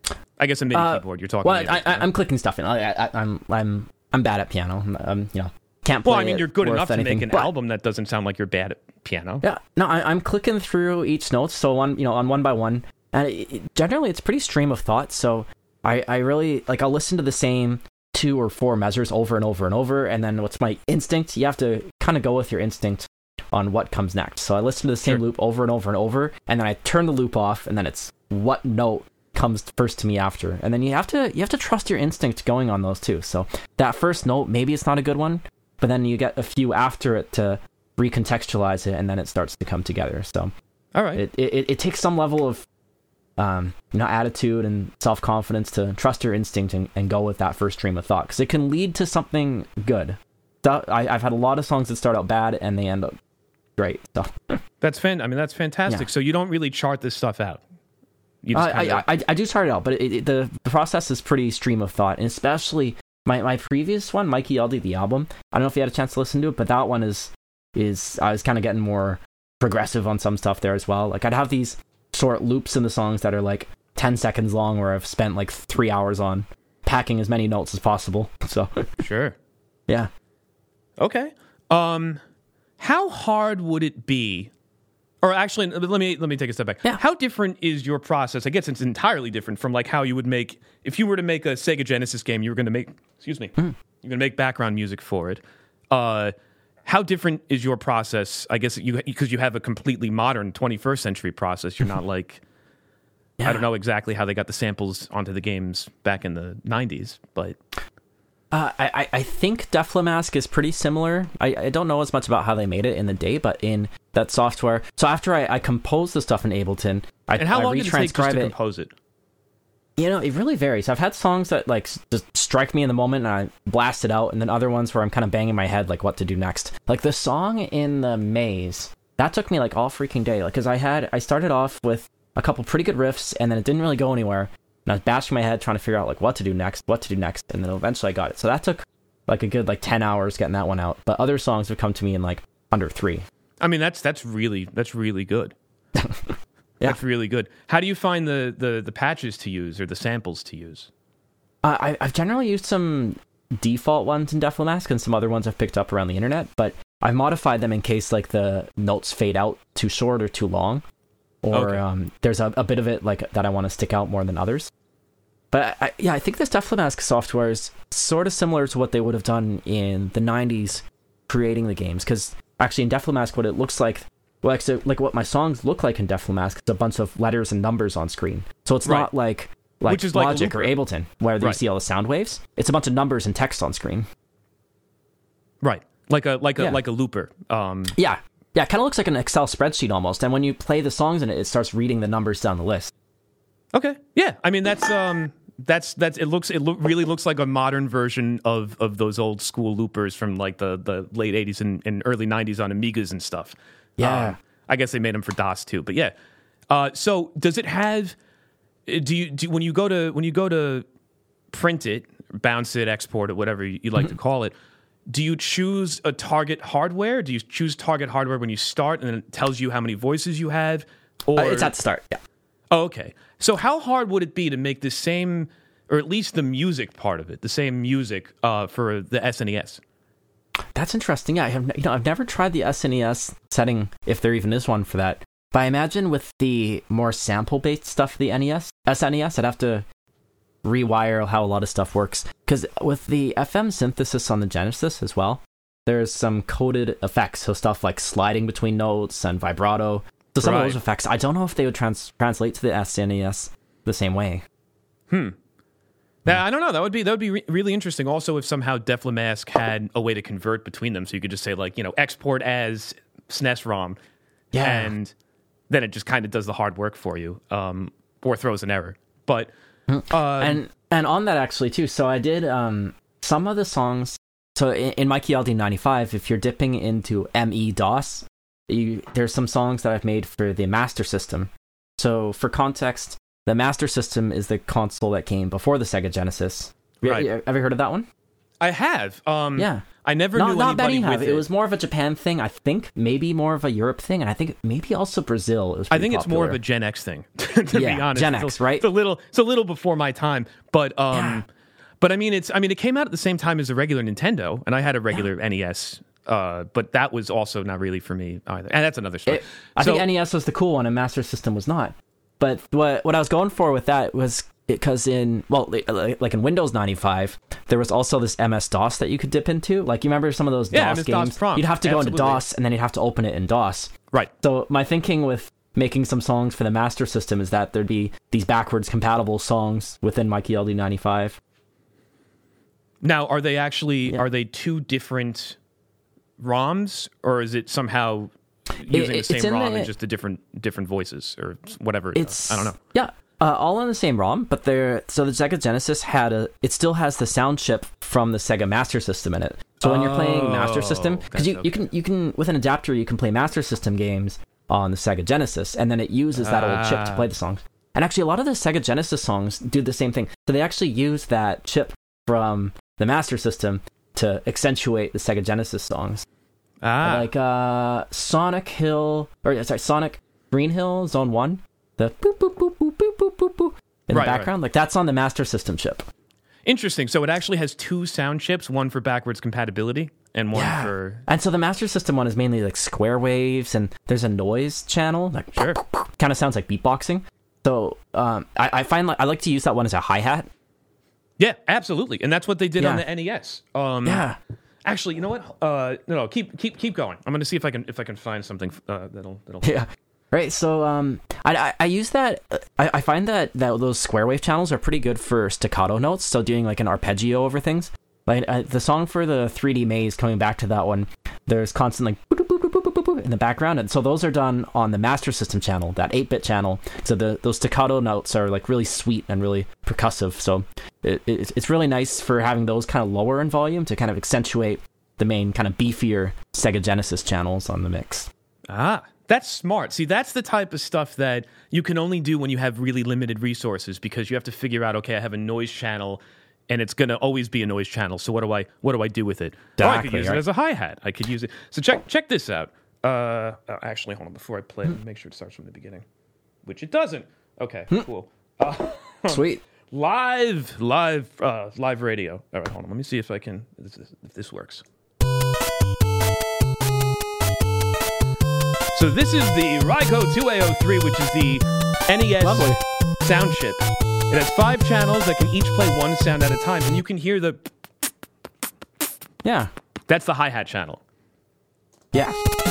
I guess a MIDI uh, keyboard. You're talking. Well, I, I, I'm clicking stuff in. I, I, I'm I'm I'm bad at piano. Um, you know. Can't play well, I mean, you're good enough anything, to make an but, album that doesn't sound like you're bad at piano. Yeah, no, I, I'm clicking through each note, so on, you know, on one by one, and it, it, generally it's pretty stream of thought. So I, I really like I'll listen to the same two or four measures over and over and over, and then what's my instinct? You have to kind of go with your instinct on what comes next. So I listen to the same sure. loop over and over and over, and then I turn the loop off, and then it's what note comes first to me after, and then you have to you have to trust your instinct going on those two. So that first note, maybe it's not a good one. But then you get a few after it to recontextualize it, and then it starts to come together. So, all right, it it, it takes some level of, um, you know, attitude and self confidence to trust your instinct and, and go with that first stream of thought, because it can lead to something good. So I, I've had a lot of songs that start out bad and they end up great. So that's fan. I mean, that's fantastic. Yeah. So you don't really chart this stuff out. You just uh, kinda... I, I I do chart it out, but it, it, the the process is pretty stream of thought, and especially. My my previous one, Mikey L D, the album, I don't know if you had a chance to listen to it, but that one is, is I was kind of getting more progressive on some stuff there as well. Like, I'd have these short loops in the songs that are like ten seconds long where I've spent like three hours on packing as many notes as possible. So Sure. Yeah. Okay. Um, how hard would it be... Or actually, let me let me take a step back. Yeah. How different is your process? I guess it's entirely different from like how you would make if you were to make a Sega Genesis game. You were going to make, excuse me, mm. you're going to make background music for it. Uh, how different is your process? I guess you because you have a completely modern twenty-first century process. You're not like yeah. I don't know exactly how they got the samples onto the games back in the nineties, but. Uh, I, I think Def Lamask is pretty similar. I, I don't know as much about how they made it in the day, but in that software. So after I, I composed the stuff in Ableton, I and how I long did it take just to it. compose it? You know, it really varies. I've had songs that like just strike me in the moment and I blast it out, and then other ones where I'm kind of banging my head like what to do next. Like the song in the Maze, that took me like all freaking day. Like, because I had I started off with a couple pretty good riffs, and then it didn't really go anywhere. And I was bashing my head trying to figure out like what to do next, what to do next, and then eventually I got it. So that took like a good like ten hours getting that one out. But other songs have come to me in like under three. I mean, that's that's really that's really good. yeah. That's really good. How do you find the, the, the patches to use or the samples to use? Uh, I, I've generally used some default ones in Def Lamask and some other ones I've picked up around the internet, but I've modified them in case like the notes fade out too short or too long. Or okay. um, there's a, a bit of it like that I want to stick out more than others. But I, yeah, I think this Def Lamask software is sort of similar to what they would have done in the nineties creating the games. Because actually in Def Lamask, what it looks like, well, like, so, like what my songs look like in Def Lamask, it's a bunch of letters and numbers on screen. So it's right. not like like Which is Logic like or Ableton, where you right. see all the sound waves. It's a bunch of numbers and text on screen. Right, like a like a yeah. like a looper. Um, yeah. Yeah, it kind of looks like an Excel spreadsheet almost, and when you play the songs in it, it starts reading the numbers down the list. Okay, yeah, I mean that's um, that's that's it looks it look really looks like a modern version of, of those old school loopers from like the, the late eighties and, and early nineties on Amigas and stuff. Yeah, um, I guess they made them for DOS too. But yeah, uh, so does it have? Do you do when you go to when you go to print it, bounce it, export it, whatever you like mm-hmm. to call it? Do you choose a target hardware? Do you choose target hardware when you start, and then it tells you how many voices you have? Or uh, it's at the start. Yeah. Oh, okay. So how hard would it be to make the same, or at least the music part of it, the same music uh, for the S N E S? That's interesting. Yeah, I have, you know, I've never tried the S N E S setting, if there even is one for that. But I imagine with the more sample-based stuff of the N E S, S N E S, I'd have to rewire how a lot of stuff works. Because with the F M synthesis on the Genesis as well, there's some coded effects. So stuff like sliding between notes and vibrato. So some right. of those effects, I don't know if they would trans- translate to the S N E S the same way. Hmm. Yeah, I don't know. That would be that would be re- really interesting. Also, if somehow Def Lemasque had a way to convert between them, so you could just say like, you know, export as S N E S ROM, yeah, and then it just kind of does the hard work for you, um, or throws an error. But uh, and and on that actually too. So I did um, some of the songs. So in, in Mikey L D ninety-five, if you're dipping into M E DOS, you, there's some songs that I've made for the Master System. So for context, the Master System is the console that came before the Sega Genesis. Right. Have you ever heard of that one? I have. Um, yeah. I never not, knew not anybody many with have. it. It was more of a Japan thing, I think. Maybe more of a Europe thing, and I think maybe also Brazil. It was I think popular. It's more of a Gen X thing, to yeah, be honest. Gen it's X, a, right? It's a little, it's a little before my time, but um, Yeah. but I mean, it's, I mean, it came out at the same time as a regular Nintendo, and I had a regular Yeah. N E S. Uh, but that was also not really for me either, and that's another story. It, I so, think N E S was the cool one, and Master System was not. But what what I was going for with that was because in well, like in Windows ninety-five, there was also this M S DOS that you could dip into. Like you remember some of those Yeah, DOS M S games? DOS prompt. You'd have to go Absolutely. into DOS, and then you'd have to open it in DOS. Right. So my thinking with making some songs for the Master System is that there'd be these backwards compatible songs within Mikey L D ninety-five. Now, are they actually Yeah. are they two different ROMs, or is it somehow using It- the it's same in ROM the- and just the different different voices or whatever? It It's does? I don't know. Yeah, uh, all on the same ROM, but they're so the Sega Genesis had a. It still has the sound chip from the Sega Master System in it. So when you're playing Master System, because that's you, you okay. can you can with an adapter you can play Master System games on the Sega Genesis, and then it uses that old chip to play the songs. And actually, a lot of the Sega Genesis songs do the same thing. So they actually use that chip from the Master System to accentuate the Sega Genesis songs. Ah, Like uh, Sonic Hill, or sorry, Sonic Green Hill Zone One, the boop boop boop boop boop boop boop boop in Right, the background, like that's on the Master System chip. interesting. So it actually has two sound chips, one for backwards compatibility and one Yeah. for. And so the Master System one is mainly like square waves, and there's a noise channel that Sure. kind of sounds like beatboxing. So um, I, I find like I like to use that one as a hi hat. Yeah, absolutely, and that's what they did on Yeah. the N E S. Um, Yeah. Actually, you know what? Uh, no, no, keep keep keep going. I'm going to see if I can if I can find something uh, that'll that'll. Yeah. Right. So um, I, I I use that. I, I find that that those square wave channels are pretty good for staccato notes. So doing like an arpeggio over things. Like uh, the song for the three D Maze, coming back to that one, there's constant like boop, boop, boop, boop, boop, boop, boop in the background, and so those are done on the Master System channel, that eight-bit channel. So the those staccato notes are like really sweet and really percussive. So it, it, it's really nice for having those kind of lower in volume to kind of accentuate the main kind of beefier Sega Genesis channels on the mix. Ah, that's smart. See, that's the type of stuff that you can only do when you have really limited resources, because you have to figure out, okay, I have a noise channel, and it's going to always be a noise channel. So what do I what do I do with it? Exactly, oh, I could use right. it as a hi-hat. I could use it. So check check this out. Uh, oh, actually, hold on. Before I play it, make sure it starts from the beginning, which it doesn't. Okay, cool. Uh, Sweet. live, live, uh, live radio. All right, hold on. Let me see if I can if this, if this works. So this is the Ryko two A oh three, which is the N E S Lovely. sound chip. It has five channels that can each play one sound at a time, and you can hear the... Yeah. That's the hi-hat channel. Yeah.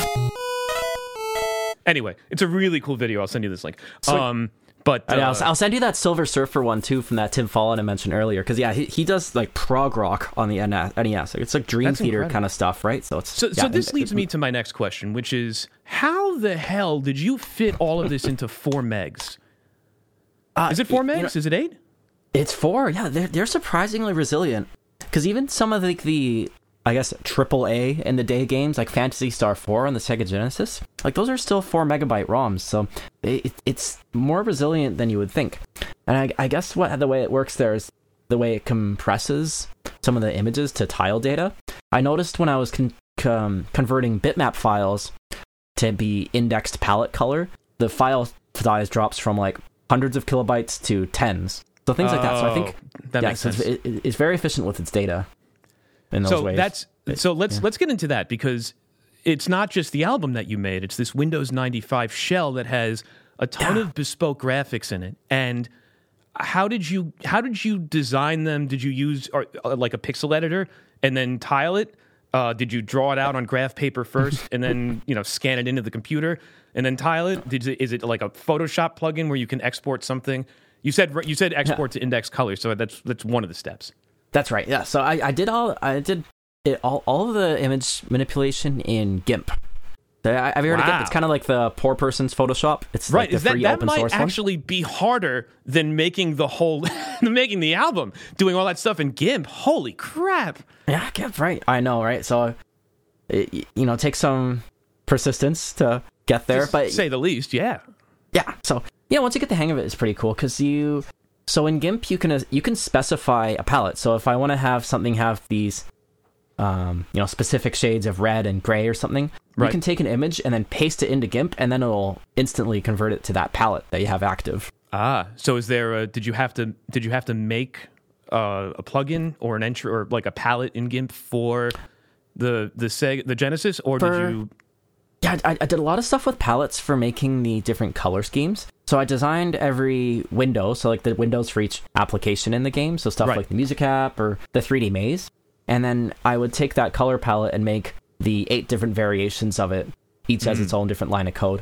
Anyway, it's a really cool video. I'll send you this link. Sweet. Um, but... Uh, Uh, I'll, I'll send you that Silver Surfer one too from that Tim Follin I mentioned earlier, because yeah, he, he does like prog rock on the N E S. It's like Dream That's Theater incredible. kind of stuff, right? So it's So, yeah, so this and- leads me to my next question, which is, how the hell did you fit all of this into four megs? Uh, Is it four you megs? know, Is it eight? It's four. Yeah, they're they're surprisingly resilient. Because even some of the, the I guess, triple A in the day games, like Phantasy Star four on the Sega Genesis, like those are still four megabyte ROMs, so it, it's more resilient than you would think. And I, I guess what the way it works there is the way it compresses some of the images to tile data. I noticed when I was con- com- converting bitmap files to be indexed palette color, the file size drops from like hundreds of kilobytes to tens. So things like that. So I think that yeah, makes so sense. it's, it, it's very efficient with its data in those so ways. that's so let's yeah. let's get into that, because it's not just the album that you made. It's this Windows ninety-five shell that has a ton Yeah. of bespoke graphics in it. And how did you how did you design them? Did you use or, uh, like a pixel editor and then tile it? Uh, did you draw it out on graph paper first and then you know scan it into the computer and then tile it? Did it, is it like a Photoshop plugin where you can export something? You said you said export Yeah. to index color, so that's that's one of the steps. That's right. Yeah. So I, I did all I did it, all all of the image manipulation in GIMP. So I, I've heard of Wow. GIMP. It's kind of like the poor person's Photoshop. It's Right, like the is that free that open might source actually be harder than making the whole than making the album, doing all that stuff in GIMP. Holy crap! one. Yeah, GIMP. Right. I know. Right. So it, you know, it takes some persistence to get there, To but say the least, yeah. yeah. So yeah, once you get the hang of it, it's pretty cool because you. So in GIMP, you can uh, you can specify a palette. So if I want to have something have these, um, you know, specific shades of red and gray or something, Right. you can take an image and then paste it into GIMP, and then it'll instantly convert it to that palette that you have active. Ah, so is there? A, did you have to? Did you have to make uh, a plugin or an entry or like a palette in GIMP for the the Sega, the Genesis, or For- did you? Yeah, I, I did a lot of stuff with palettes for making the different color schemes. So I designed every window, so like the windows for each application in the game, so stuff Right. like the music app or the three D maze. And then I would take that color palette and make the eight different variations of it. Each has Mhm. its own different line of code.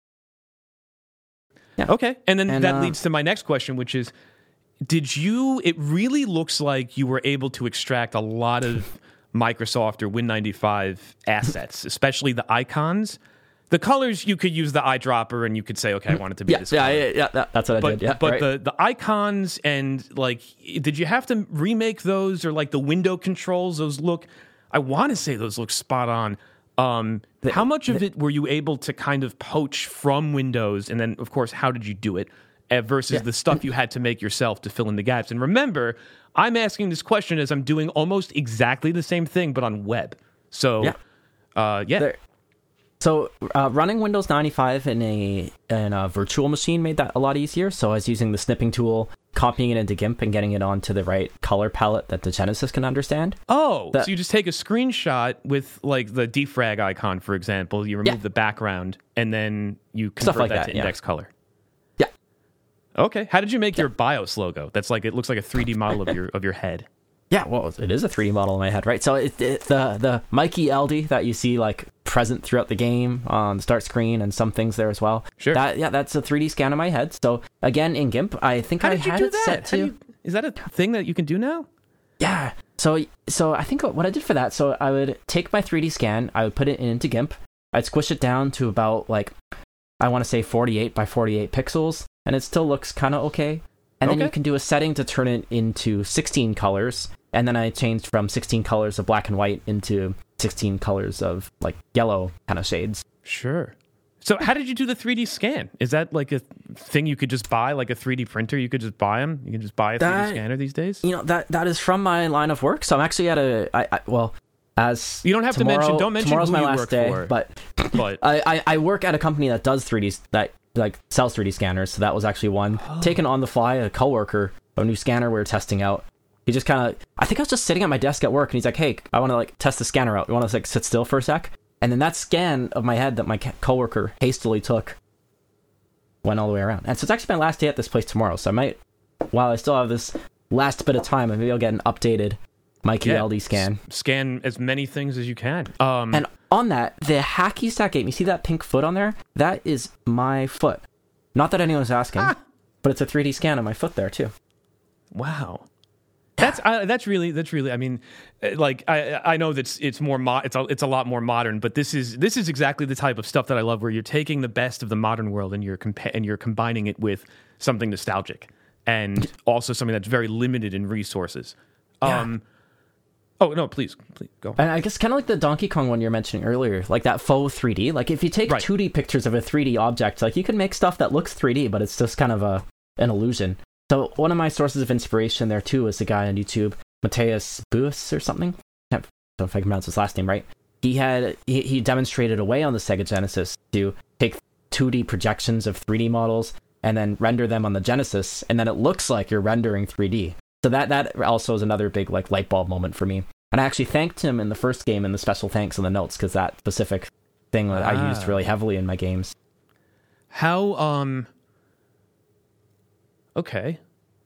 Yeah. Okay, and then And, that uh, leads to my next question, which is: did you? It really looks like you were able to extract a lot of Microsoft or Win ninety-five assets, especially the icons. The colors, you could use the eyedropper and you could say, okay, I want it to be Yeah, this yeah, color. yeah, yeah, that- that's what I But, did. Yeah, but right. the, the icons and like, did you have to remake those, or like the window controls? Those look, I want to say those look spot on. Um, The- how much of it were you able to kind of poach from Windows? And then, of course, how did you do it uh, versus Yeah. the stuff you had to make yourself to fill in the gaps? And remember, I'm asking this question as I'm doing almost exactly the same thing, but on web. So, Yeah. uh, yeah. There- So uh, running Windows ninety-five in a in a virtual machine made that a lot easier. So I was using the snipping tool, copying it into GIMP, and getting it onto the right color palette that the Genesis can understand. Oh, That- so you just take a screenshot with like the defrag icon, for example. You remove Yeah. the background, and then you convert Stuff like that, that, to yeah. index color. Yeah. Okay. How did you make your BIOS logo? That's like it looks like a three D model of your of your head. Yeah, well, it is a three D model in my head, right? So it, it, the the Mikey L D that you see like present throughout the game on the start screen and some things there as well. Sure. That yeah, that's a three D scan of my head. So again, in GIMP, I think How I did you had do it that? set How to. do you- is that a thing that you can do now? Yeah. So so I think what I did for that, so I would take my three D scan, I would put it into GIMP, I'd squish it down to about like I want to say forty-eight by forty-eight pixels, and it still looks kind of okay. And then Okay. you can do a setting to turn it into sixteen colors, and then I changed from sixteen colors of black and white into sixteen colors of like yellow kind of shades. Sure. So how did you do the three D scan? Is that like a thing you could just buy, like a three D printer? You could just buy them? You can just buy a three D That- scanner these days? You know, that that is from my line of work. So I'm actually at a I, I well as You don't have to tomorrow- mention- don't mention tomorrow's who my you last work day, for. but But I, I, I work at a company that does three D that like sells three D scanners, so that was actually one Oh. taken on the fly. A coworker, a new scanner we were testing out. He just kind of, I think I was just sitting at my desk at work, and he's like, "Hey, I want to like test the scanner out. You want to like sit still for a sec?" And then that scan of my head that my ca- coworker hastily took went all the way around. And so it's actually my last day at this place tomorrow. So I might, while I still have this last bit of time, maybe I'll get an updated Mikey yeah, L D scan. s- scan as many things as you can. Um, And on that, the Hacky Stack game, you see that pink foot on there? That is my foot. Not that anyone's asking, Ah. but it's a three D scan of my foot there too. Wow, that's I, that's really that's really. I mean, uh, like I I know that's it's more mo- it's a it's a lot more modern, but this is this is exactly the type of stuff that I love, where you're taking the best of the modern world and you're compa- and you're combining it with something nostalgic and also something that's very limited in resources. Yeah. Um, Oh, no, please, please go. And I guess kind of like the Donkey Kong one you were mentioning earlier, like that faux three D. Like if you take Right. two D pictures of a three D object, like you can make stuff that looks three D, but it's just kind of a an illusion. So one of my sources of inspiration there too is the guy on YouTube, Mateus Buus or something. I don't know if I can pronounce his last name right. He had he, he demonstrated a way on the Sega Genesis to take two D projections of three D models and then render them on the Genesis, and then it looks like you're rendering three D. So that that also is another big like light bulb moment for me. And I actually thanked him in the first game in the special thanks in the notes because that specific thing that ah. I used really heavily in my games. How, um... Okay.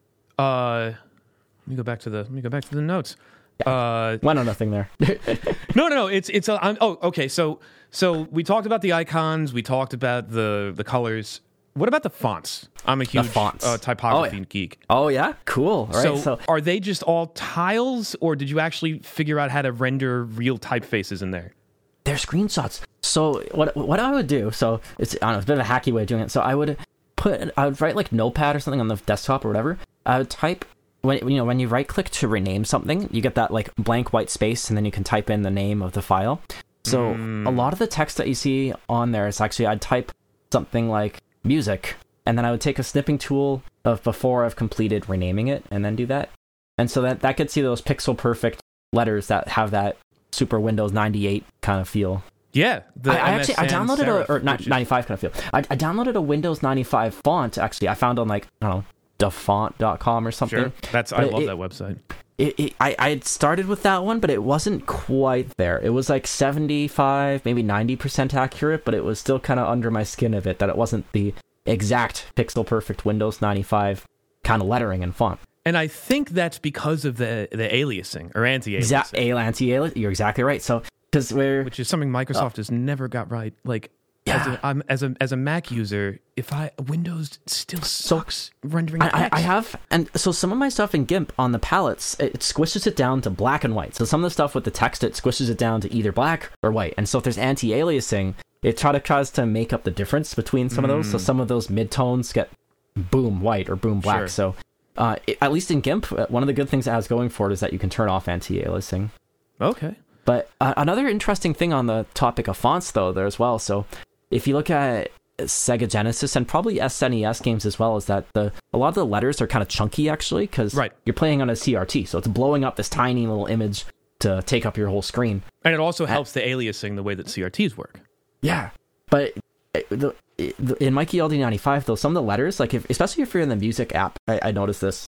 Uh, let me go back to the, let me go back to the notes. Uh, Went on nothing there. no, no, no, it's, it's, a, I'm, oh, okay, so, so we talked about the icons, we talked about the, the colors. What about the fonts? I'm a huge fonts. Uh, typography Oh, yeah. geek. Oh, yeah? Cool. All right, So, so are they just all tiles, or did you actually figure out how to render real typefaces in there? they're screenshots. So what what I would do, so it's I don't know, it's a bit of a hacky way of doing it. So I would put I would write like Notepad or something on the desktop or whatever. I would type when you know when you right click to rename something, you get that like blank white space, and then you can type in the name of the file. So Mm. a lot of the text that you see on there is actually I'd type something like music, and then I would take a snipping tool of before I've completed renaming it, and then do that. And so that that gets you those pixel perfect letters that have that super Windows ninety-eight kind of feel. Yeah, the I, I actually I M S N downloaded serif, a or ni- which is- ninety-five kind of feel. I, I downloaded a Windows ninety-five font. Actually, I found on like I don't know dafont dot com or something. Sure, that's I But love it- that website. It, it, I I had started with that one, but it wasn't quite there. It was like seventy-five, maybe ninety percent accurate, but it was still kind of under my skin of it that it wasn't the exact pixel perfect Windows ninety-five kind of lettering and font. And I think that's because of the the aliasing or anti-aliasing, Exact anti-alias. You're exactly right. So because we're which is something Microsoft has never got right. Like as Yeah. a I'm, as a as a Mac user, if I Windows still sucks rendering I, I, text. I have, and so some of my stuff in GIMP on the palettes, it, it squishes it down to black and white. So some of the stuff with the text, it squishes it down to either black or white. And so if there's anti-aliasing, it try to tries to make up the difference between some of those. So some of those midtones get boom white or boom black. Sure. So uh, it, at least in GIMP, uh, one of the good things it has going for it is that you can turn off anti-aliasing. Okay. But uh, another interesting thing on the topic of fonts, though, there as well. So if you look at Sega Genesis and probably S N E S games as well, is that the a lot of the letters are kind of chunky actually because Right. you're playing on a C R T, so it's blowing up this tiny little image to take up your whole screen. And it also helps the aliasing the way that C R Ts work. Yeah, but uh, the, the, in Mikey L D ninety-five though, some of the letters, like if, especially if you're in the music app, I, I noticed this.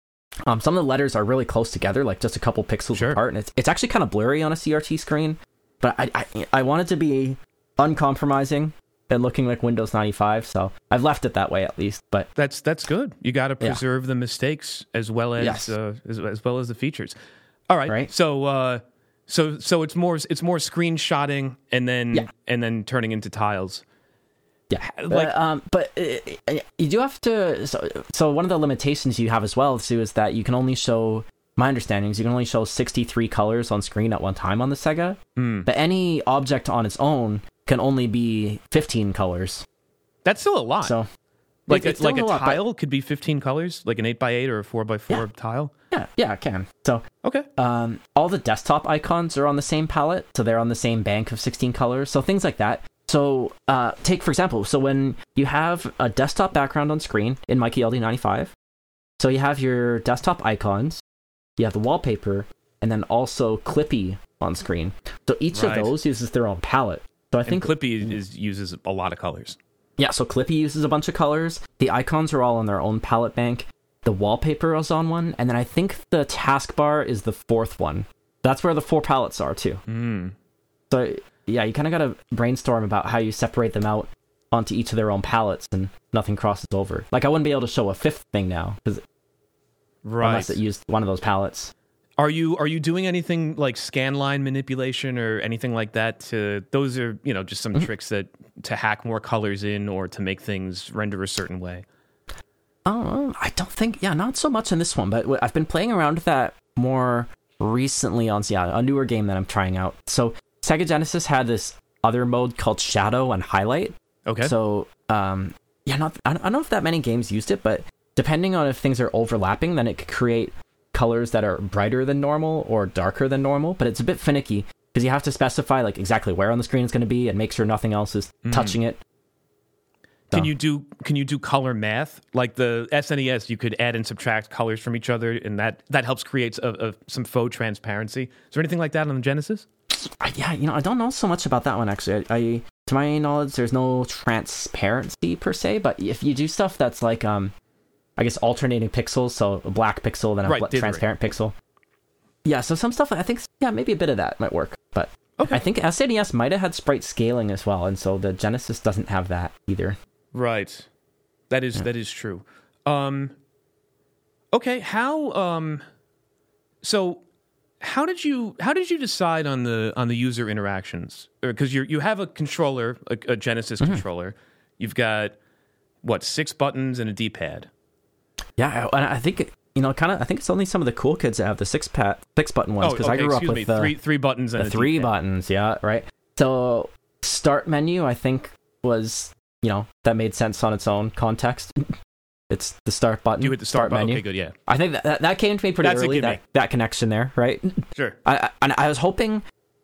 Um, some of the letters are really close together, like just a couple pixels Sure. apart, and it's it's actually kind of blurry on a C R T screen. But I I, I want it to be uncompromising and looking like Windows ninety-five, so I've left it that way at least. But That's that's good. You got to Yeah. preserve the mistakes as well as Yes. uh, as, as well as the features. All right. Right. So uh, so so it's more it's more screenshotting and then Yeah. and then turning into tiles. yeah, Like- uh, um, but uh, you do have to. So, so one of the limitations you have as well too is that you can only show. My understanding is you can only show sixty-three colors on screen at one time on the Sega. Mm. But any object on its own can only be fifteen colors. That's still a lot. So, like it's a, like a still lot, but- tile could be fifteen colors, like an eight by eight or a four by four Yeah. tile. Yeah, yeah, it can. So, Okay. um, all the desktop icons are on the same palette, so they're on the same bank of sixteen colors. So things like that. So, uh, take for example, so when you have a desktop background on screen in Mikey L D ninety-five, so you have your desktop icons, you have the wallpaper, and then also Clippy on screen. So each Right. of those uses their own palette. So I And think Clippy is uses a lot of colors. Yeah, so Clippy uses a bunch of colors. The icons are all on their own palette bank. The wallpaper is on one, and then I think the taskbar is the fourth one. That's where the four palettes are too. Mm. So yeah, you kind of got to brainstorm about how you separate them out onto each of their own palettes, and nothing crosses over. Like I wouldn't be able to show a fifth thing now, 'cause Right. unless it used one of those palettes. Are you are you doing anything like scanline manipulation or anything like that? To those are you know just some Mm-hmm. tricks that to hack more colors in or to make things render a certain way. Oh, I don't think, yeah, not so much in this one, but w- I've been playing around with that more recently on yeah, a newer game that I'm trying out. So Sega Genesis had this other mode called Shadow and Highlight. Okay. So, um, yeah, not I don't I don't know if that many games used it, but depending on if things are overlapping, then it could create colors that are brighter than normal or darker than normal, but it's a bit finicky because you have to specify like exactly where on the screen it's going to be and make sure nothing else is mm. touching it. So. Can you do can you do color math? Like the S N E S, you could add and subtract colors from each other, and that, that helps create a, a, some faux transparency. Is there anything like that on the Genesis? I, yeah, you know, I don't know so much about that one, actually. I, I to my knowledge, there's no transparency per se, but if you do stuff that's like, um, I guess, alternating pixels, so a black pixel, then a right, bl- transparent pixel. Yeah, so some stuff, I think, yeah, maybe a bit of that might work, but okay. I think S N E S might have had sprite scaling as well, and so the Genesis doesn't have that either. Right. That is yeah. that is true. Um, okay, how um, so how did you how did you decide on the on the user interactions? Because you you have a controller, a, a Genesis mm-hmm. controller. You've got what, six buttons and a D-pad. Yeah, and I think you know, kind of. I think it's only some of the cool kids that have the six pat six button ones because oh, okay, I grew up with me. the three three buttons and the a three D-pad. buttons. Yeah, right. So start menu, I think was. You know, that made sense on its own context. It's the start button. You hit the start, start button. menu. Okay, good, yeah. I think that, that, that came to me pretty That's early, that, that connection there, right? Sure. I, I, I was hoping,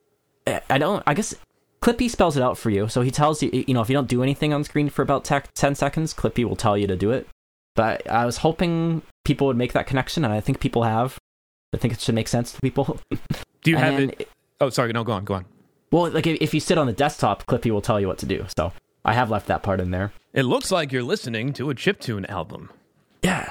I don't, I guess Clippy spells it out for you. So he tells you, you know, if you don't do anything on screen for about ten seconds, Clippy will tell you to do it. But I was hoping people would make that connection, and I think people have. I think it should make sense to people. Do you have it? Oh, sorry, no, go on, go on. Well, like if you sit on the desktop, Clippy will tell you what to do, so... I have left that part in there. It looks like you're listening to a chiptune album. Yeah.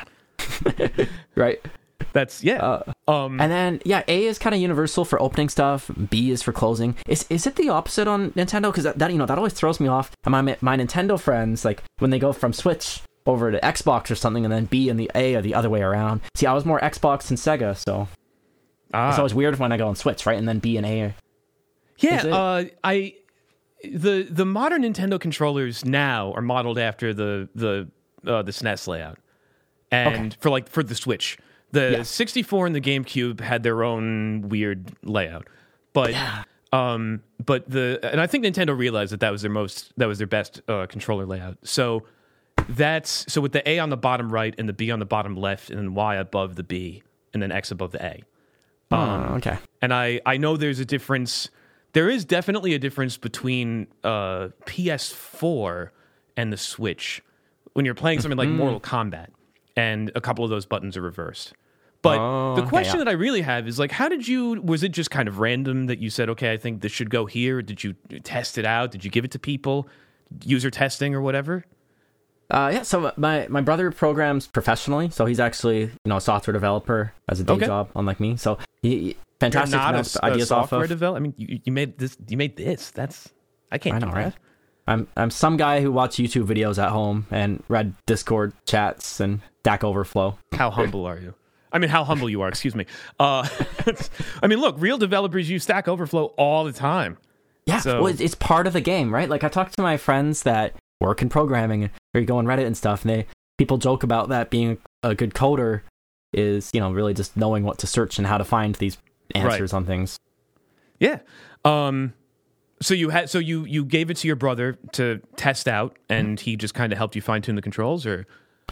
Right. That's, yeah. Uh, um, and then, yeah, A is kind of universal for opening stuff. B is for closing. Is is it the opposite on Nintendo? Because that, that, you know, that always throws me off. And my, my Nintendo friends, like, when they go from Switch over to Xbox or something, and then B and the A are the other way around. See, I was more Xbox than Sega, so... Ah. It's always weird when I go on Switch, right? And then B and A are... Yeah, uh, I... The the modern Nintendo controllers now are modeled after the the uh, the S N E S layout, and okay. for like for the Switch, the yeah. sixty-four and the GameCube had their own weird layout, but yeah. um but the and I think Nintendo realized that that was their most that was their best uh, controller layout. So that's so with the A on the bottom right and the B on the bottom left and then Y above the B and then X above the A. Um, oh, okay. And I I know there's a difference. There is definitely a difference between uh, P S four and the Switch when you're playing something like mm. Mortal Kombat, and a couple of those buttons are reversed. But oh, the question okay, yeah. that I really have is, like, how did you, was it just kind of random that you said, okay, I think this should go here? Did you test it out? Did you give it to people? User testing or whatever? Uh, yeah, so my, my brother programs professionally, so he's actually, you know, a software developer as a day okay. job, unlike me. So he... Fantastic. You're not a, ideas a software off of. developer. I mean, you, you made this. You made this. That's I can't. I know, do right? That. I'm I'm some guy who watched YouTube videos at home and read Discord chats and Stack Overflow. How humble are you? I mean, how humble you are. Excuse me. Uh, I mean, look, real developers use Stack Overflow all the time. Yeah, so. well, it's part of the game, right? Like I talked to my friends that work in programming or go on Reddit and stuff, and they people joke about that being a good coder is, you know, really just knowing what to search and how to find these answers right. on things. Yeah. Um, so you had so you you gave it to your brother to test out, and he just kind of helped you fine tune the controls, or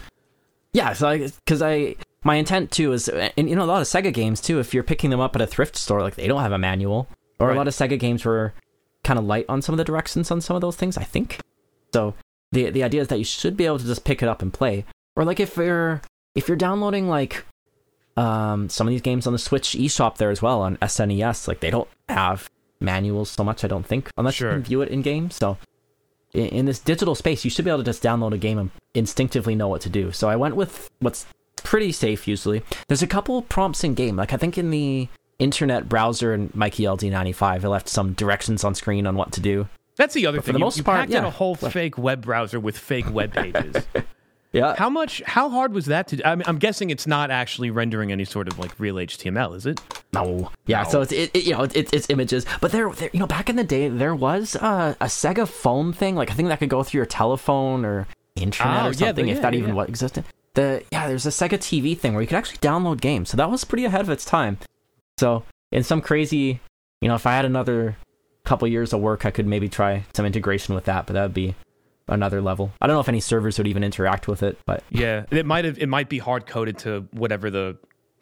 yeah. So because I, I my intent too is, and you know, a lot of Sega games too. If you're picking them up at a thrift store, like they don't have a manual, or right. a lot of Sega games were kind of light on some of the directions on some of those things. I think so. the The idea is that you should be able to just pick it up and play, or like if you're if you're downloading like. Um, some of these games on the Switch eShop there as well on S N E S, like they don't have manuals so much, I don't think, unless sure. you can view it in game. So in, in this digital space, you should be able to just download a game and instinctively know what to do. So I went with what's pretty safe usually. There's a couple prompts in game, like I think in the internet browser in Mikey L D ninety-five, I left some directions on screen on what to do. That's the other but thing. For the you, most you part, packed yeah. in a whole fake web browser with fake web pages. Yeah. How much? How hard was that to do? I mean, I'm guessing it's not actually rendering any sort of like real H T M L, is it? No. Yeah. No. So it's it, it you know it's it's images, but there, there you know back in the day there was a, a Sega phone thing, like I think that could go through your telephone or internet oh, or something, yeah, the, if yeah, that yeah, even yeah. what existed. The yeah, there's a Sega T V thing where you could actually download games, so that was pretty ahead of its time. So in some crazy, you know, if I had another couple years of work, I could maybe try some integration with that, but that would be another level. I don't know if any servers would even interact with it, but yeah, it might have. It might be hard coded to whatever the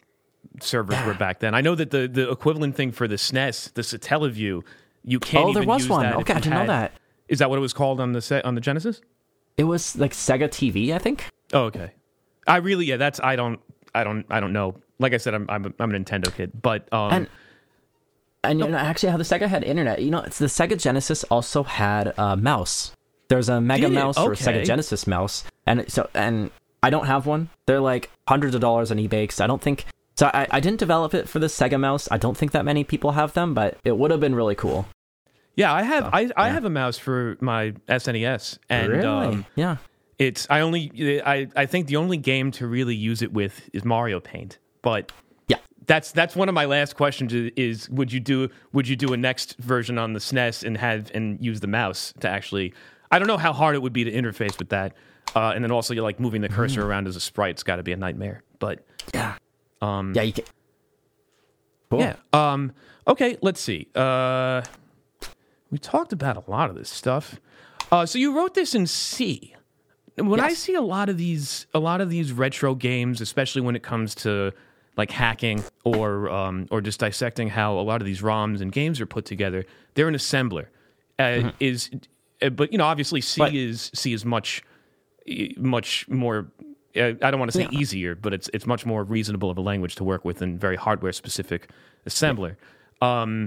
servers Yeah. were back then. I know that the, the equivalent thing for the S N E S, the Satellaview, you can't Oh, even there was use one. that. if Okay, I you didn't know had- that. Is that what it was called on the set, on the Genesis? It was like Sega T V, I think. Oh, okay. I really, yeah, that's, I don't, I don't, I don't know. Like I said, I'm, I'm, a, I'm a Nintendo kid, but, um, And and you know, actually, how the Sega had internet. You know, it's the Sega Genesis also had a mouse. There's a Mega Did it? Mouse or a Okay. Sega Genesis mouse, and it- so and I don't have one. They're like hundreds of dollars on eBay. Because I don't think so. I, I didn't develop it for the Sega mouse. I don't think that many people have them, but it would have been really cool. yeah, I have, So, I, I yeah. have a mouse for my S N E S, and really? um, Yeah. it's, I only, I, I think the only game to really use it with is Mario Paint, but Yeah. that's, that's one of my last questions is, is would you do, would you do a next version on the S N E S and have, and use the mouse to actually, I don't know how hard it would be to interface with that. Uh, and then also you're like moving the cursor Mm. around as a sprite. It's got to be a nightmare, but Yeah. um, Yeah. You can. Cool. yeah. Um, okay, let's see. Uh, we talked about a lot of this stuff. Uh, so you wrote this in C. When I Yes. see a lot of these, a lot of these retro games, especially when it comes to like hacking or um, or just dissecting how a lot of these ROMs and games are put together, they're an assembler. Uh, Mm-hmm. Is uh, but you know obviously C But- is C is much much more. Uh, I don't want to say Yeah. easier, but it's it's much more reasonable of a language to work with than very hardware specific assembler. Um,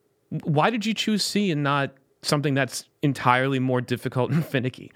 why did you choose C and not something that's entirely more difficult and finicky?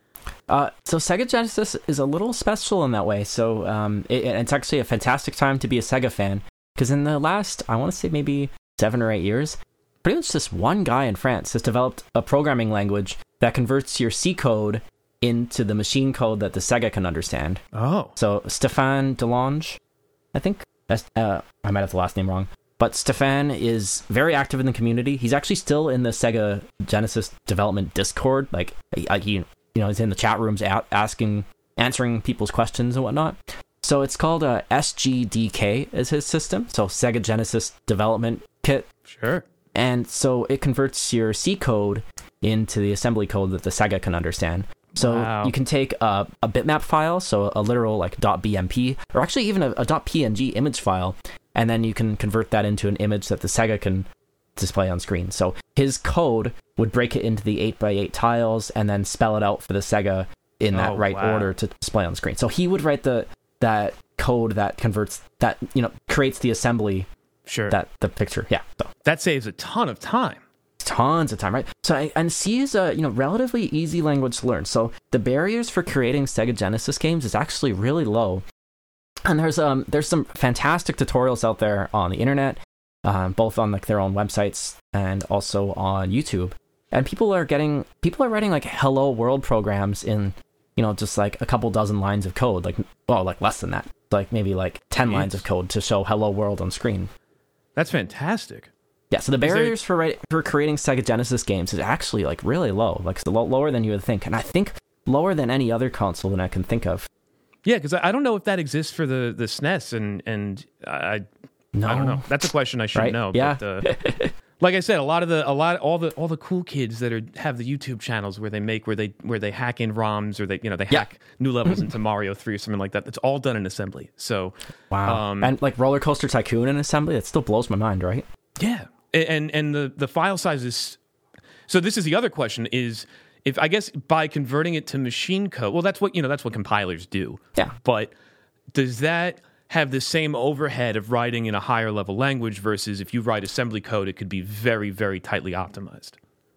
Uh, so Sega Genesis is a little special in that way. So um, it, it's actually a fantastic time to be a Sega fan because in the last, I want to say maybe seven or eight years, pretty much just one guy in France has developed a programming language that converts your C code into the machine code that the Sega can understand. Oh, So Stéphane Delange, I think that's, uh, I might have the last name wrong, but Stéphane is very active in the community. He's actually still in the Sega Genesis development Discord. Like he, he you know, he's in the chat rooms a- asking, answering people's questions and whatnot. So it's called uh, S G D K is his system. So Sega Genesis Development Kit. sure. And so it converts your C code into the assembly code that the Sega can understand. So Wow. you can take a, a bitmap file, so a literal like .bmp, or actually even a, a .png image file, and then you can convert that into an image that the Sega can display on screen. So his code would break it into the eight by eight tiles and then spell it out for the Sega in that Oh, right wow. order to display on screen. So he would write the that code that converts that, you know, creates the assembly Sure. that the picture. Yeah. So that saves a ton of time. tons of time, right? So I- and C is a you know relatively easy language to learn. So the barriers for creating Sega Genesis games is actually really low. And there's um there's some fantastic tutorials out there on the internet, um, both on like their own websites and also on YouTube. And people are getting people are writing like hello world programs in you know just like a couple dozen lines of code, like well like less than that, like maybe like ten Jeez. lines of code to show hello world on screen. That's fantastic. Yeah, so the there- barriers for write, for creating Sega Genesis games is actually like really low, like so lo- lower than you would think, and I think lower than any other console that I can think of. Yeah, because I I don't know if that exists for the, the S N E S, and and I No, I don't know. That's a question I should Right? know. Yeah. But, uh, like I said, a lot of the a lot all the all the cool kids that are have the YouTube channels where they make where they where they hack in ROMs or they you know they Yeah. hack new levels into Mario three or something like that. That's all done in assembly. So Wow, Um, and like Roller Coaster Tycoon in assembly, it still blows my mind, right? yeah, and and the the file size is. So this is the other question: is if I guess by converting it to machine code. Well, that's what you know. That's what compilers do. Yeah. But does that have the same overhead of writing in a higher level language versus if you write assembly code, it could be very, very tightly optimized?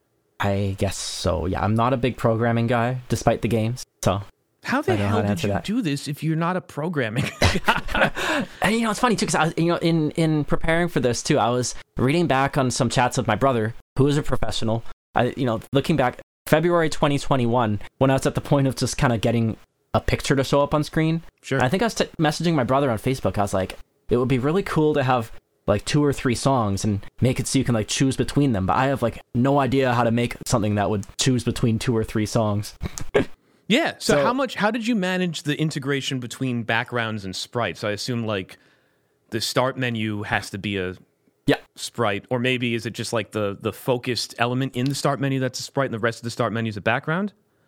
I guess so. Yeah, I'm not a big programming guy, despite the games. So, How the I don't know how hell to did answer you that. do this if you're not a programming? and you know, it's funny too, because I was, you know, in in preparing for this too, I was reading back on some chats with my brother, who is a professional. I, you know, looking back, February twenty twenty-one, when I was at the point of just kind of getting a picture to show up on screen. Sure. I think I was t- messaging my brother on Facebook. I was like, it would be really cool to have like two or three songs and make it so you can like choose between them. But I have like no idea how to make something that would choose between two or three songs. Yeah. So, So- how much? How did you manage the integration between backgrounds and sprites? I assume like the start menu has to be a Yeah. sprite, or maybe is it just like the the focused element in the start menu that's a sprite, and the rest of the start menu is a background?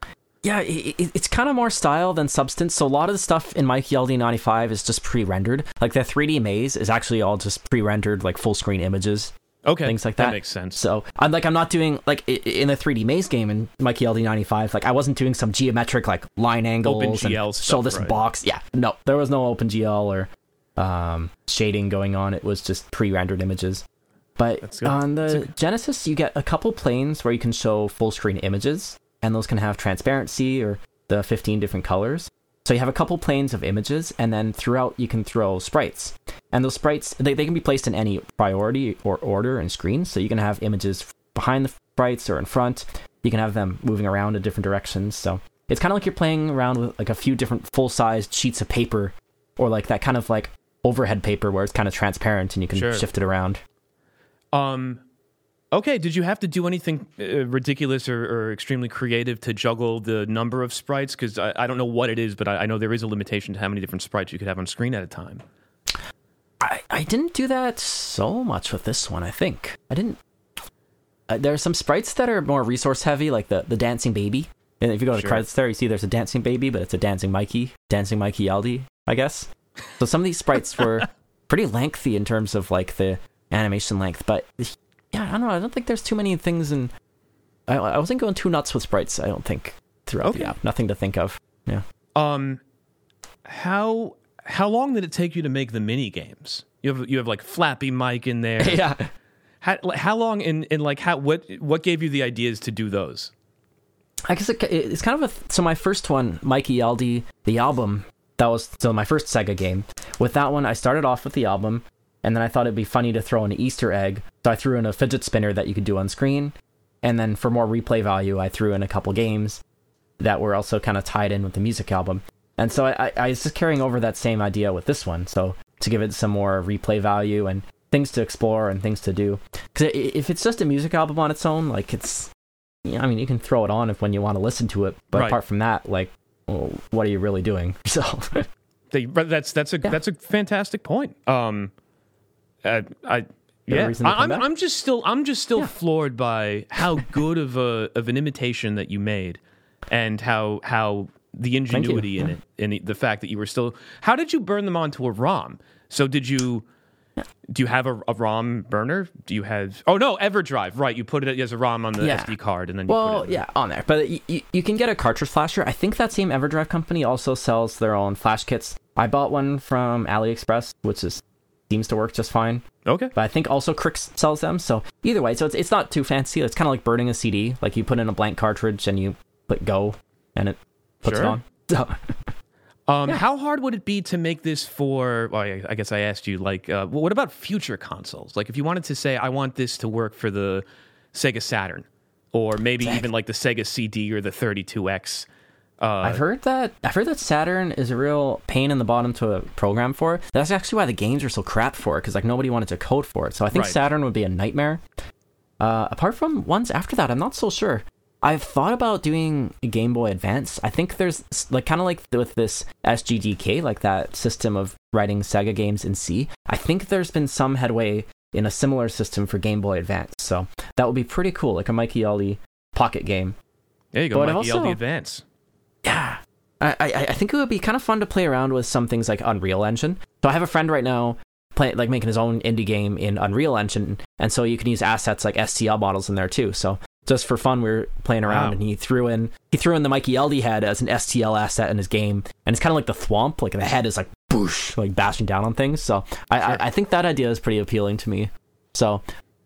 Yeah, it, it, it's kind of more style than substance. So a lot of the stuff in Mikey L D ninety-five is just pre-rendered. Like the three D maze is actually all just pre-rendered, like full screen images. Okay, things like that. That makes sense. So I'm like, I'm not doing like in the three D maze game in Mikey L D ninety-five. Like I wasn't doing some geometric like line angles OpenGL and stuff, show this right. box. Yeah, no, there was no OpenGL or um, shading going on. It was just pre-rendered images. But on the Genesis, you get a couple planes where you can show full screen images, and those can have transparency or the fifteen different colors. So you have a couple planes of images, and then throughout you can throw sprites. And those sprites, they, they can be placed in any priority or order in screens. So you can have images behind the sprites or in front. You can have them moving around in different directions. So it's kind of like you're playing around with like a few different full-sized sheets of paper, or like that kind of like overhead paper where it's kind of transparent and you can Sure. shift it around. Um, okay, did you have to do anything uh, ridiculous or, or extremely creative to juggle the number of sprites? Because I, I don't know what it is, but I, I know there is a limitation to how many different sprites you could have on screen at a time. I, I didn't do that so much with this one, I think. I didn't... Uh, there are some sprites that are more resource heavy, like the, the dancing baby. And if you go to Sure. the credits there, you see there's a dancing baby, but it's a dancing Mikey. Dancing Mikey L D, I guess. So some of these sprites were pretty lengthy in terms of like the animation length, but yeah, I don't know. I don't think there's too many things in... I, I wasn't going too nuts with sprites, I don't think, throughout Okay. the app. Nothing to think of. Yeah. Um, how how long did it take you to make the mini games? You have you have like Flappy Mike in there. Yeah. How, how long in, in like how what what gave you the ideas to do those? I guess it, it's kind of a... So my first one, Mikey L D, the album, that was so my first Sega game. With that one, I started off with the album, and then I thought it'd be funny to throw an Easter egg. So I threw in a fidget spinner that you could do on screen. And then for more replay value, I threw in a couple games that were also kind of tied in with the music album. And so I, I was just carrying over that same idea with this one. So to give it some more replay value and things to explore and things to do. Because if it's just a music album on its own, like it's... Yeah, I mean, you can throw it on if when you want to listen to it. But Right. apart from that, like, well, what are you really doing? So... They, that's that's a Yeah. that's a fantastic point. Um, uh, I Good yeah, reason to I, come I'm back? I'm just still I'm just still Yeah. floored by how good of a of an imitation that you made, and how how the ingenuity in Yeah. it, and the, the fact that you were still. How did you burn them onto a ROM? So did you? Do you have a, a ROM burner? Do you have? Oh no, EverDrive. Right, you put it as a ROM on the Yeah. S D card, and then you Well, put it in. yeah, on there. But you, you, you can get a cartridge flasher. I think that same EverDrive company also sells their own flash kits. I bought one from AliExpress, which is seems to work just fine. Okay. But I think also Crix sells them. So either way, so it's it's not too fancy. It's kind of like burning a C D. Like you put in a blank cartridge and you click go, and it puts Sure. it on. So, Um, How hard would it be to make this for? Well, I, I guess I asked you. Like, uh, what about future consoles? Like, if you wanted to say, I want this to work for the Sega Saturn, or maybe even like the Sega C D or the thirty-two X. Uh, I've heard that I've heard that Saturn is a real pain in the bottom to program for. That's actually why the games are so crap for it, because like nobody wanted to code for it. So I think Right. Saturn would be a nightmare. Uh, apart from ones after that, I'm not so sure. I've thought about doing a Game Boy Advance. I think there's like kind of like with this S G D K, like that system of writing Sega games in C. I think there's been some headway in a similar system for Game Boy Advance. So that would be pretty cool, like a Mikey L D pocket game. there you go, But I've Mikey L D also- Advance. Yeah. I, I I think it would be kind of fun to play around with some things like Unreal Engine. So I have a friend right now play like making his own indie game in Unreal Engine, and so you can use assets like S T L models in there too. So just for fun, we were playing around, Wow. and he threw in he threw in the Mikey L D head as an S T L asset in his game, and it's kind of like the thwomp, like the head is like boosh, like bashing down on things. So I Sure. I, I think that idea is pretty appealing to me. So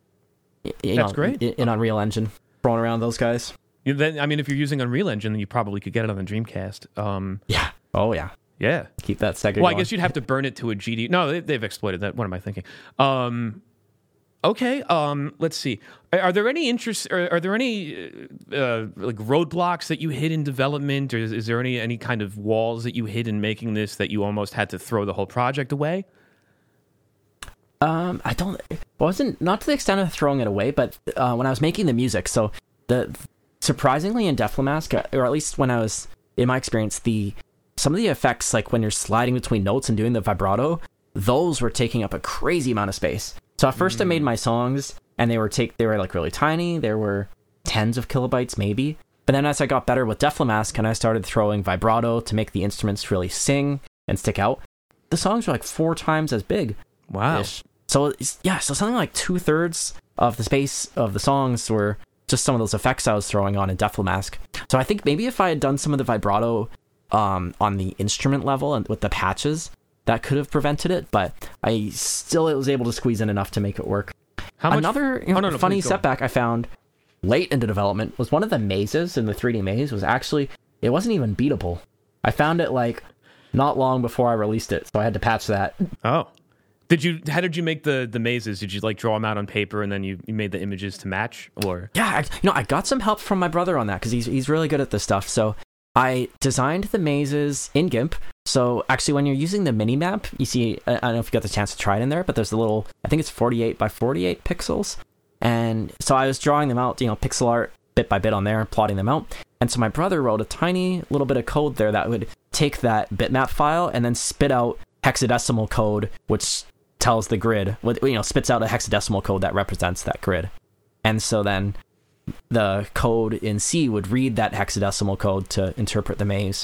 y- you That's know, great. in, in Unreal Engine, throwing around those guys. You- Then, I mean, if you're using Unreal Engine, then you probably could get it on the Dreamcast. Um, Yeah. Oh yeah. yeah. Keep that Sega. Well, I going. guess you'd have to burn it to a G D. No, they, they've exploited that. What am I thinking? Um, okay. Um, let's see. Are, are there any interest? Are, are there any uh, like roadblocks that you hit in development, or is, is there any any kind of walls that you hit in making this that you almost had to throw the whole project away? Um, I don't. It wasn't not to the extent of throwing it away, but uh, when I was making the music, so the surprisingly in Deflamask, or at least when I was in my experience, the some of the effects, like when you're sliding between notes and doing the vibrato, those were taking up a crazy amount of space. So at first, I made my songs, and they were take they were like really tiny. There were tens of kilobytes, maybe. But then as I got better with Deflamask and I started throwing vibrato to make the instruments really sing and stick out, the songs were like four times as big. Wow. So, it's, yeah, so something like two-thirds of the space of the songs were just some of those effects I was throwing on in Deflamask. So I think maybe if I had done some of the vibrato um, on the instrument level and with the patches, that could have prevented it, but I still was able to squeeze in enough to make it work. How much? Another you know, oh, no, no, funny setback I found late into development was one of the mazes in the three D maze was actually, it wasn't even beatable. I found it like not long before I released it, so I had to patch that. Oh. Did you? How did you make the, the mazes? Did you like draw them out on paper and then you, you made the images to match? Or yeah, I, you know, I got some help from my brother on that because he's he's really good at this stuff. So I designed the mazes in GIMP. So actually, when you're using the mini map, you see, I don't know if you got the chance to try it in there, but there's a little, I think it's forty-eight by forty-eight pixels, and so I was drawing them out, you know, pixel art bit by bit on there, plotting them out. And so my brother wrote a tiny little bit of code there that would take that bitmap file and then spit out hexadecimal code, which tells the grid, you know, spits out a hexadecimal code that represents that grid. And so then the code in C would read that hexadecimal code to interpret the maze.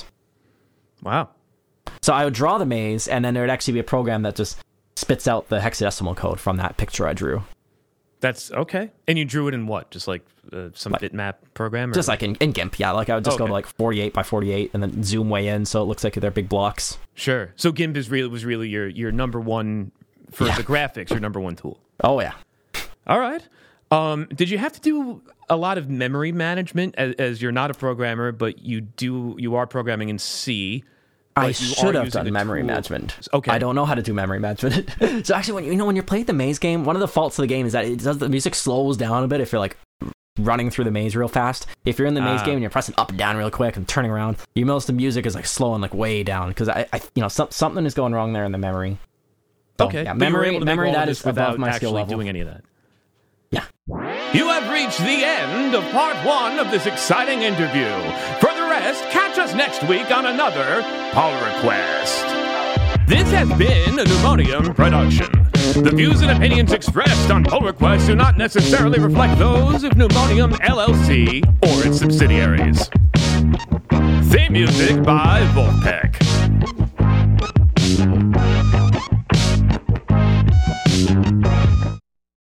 Wow. So I would draw the maze, and then there would actually be a program that just spits out the hexadecimal code from that picture I drew. That's okay. And you drew it in what? Just like uh, some like, bitmap program? Or? Just like in, in GIMP, yeah. Like I would just okay. go to like forty-eight by forty-eight and then zoom way in so it looks like they're big blocks. Sure. So GIMP is really was really your, your number one, for yeah. the graphics, your number one tool. Oh, yeah. All right. Um, did you have to do a lot of memory management as, as you're not a programmer, but you do you are programming in C? I should have done memory tool. management. Okay. I don't know how to do memory management. So actually, when you know when you're playing the maze game, one of the faults of the game is that it does the music slows down a bit if you're like running through the maze real fast. If you're in the maze uh, game and you're pressing up and down real quick and turning around, you notice the music is like slowing like way down because I, I, you know, some, something is going wrong there in the memory. So, okay. Yeah, memory, memory that is above my skill level. Doing any of that. Yeah. You have reached the end of part one of this exciting interview. For the rest, catch us next week on another Pull Request. This has been a Pneumonium production. The views and opinions expressed on Pull Request do not necessarily reflect those of Pneumonium L L C or its subsidiaries. Theme music by Volpec.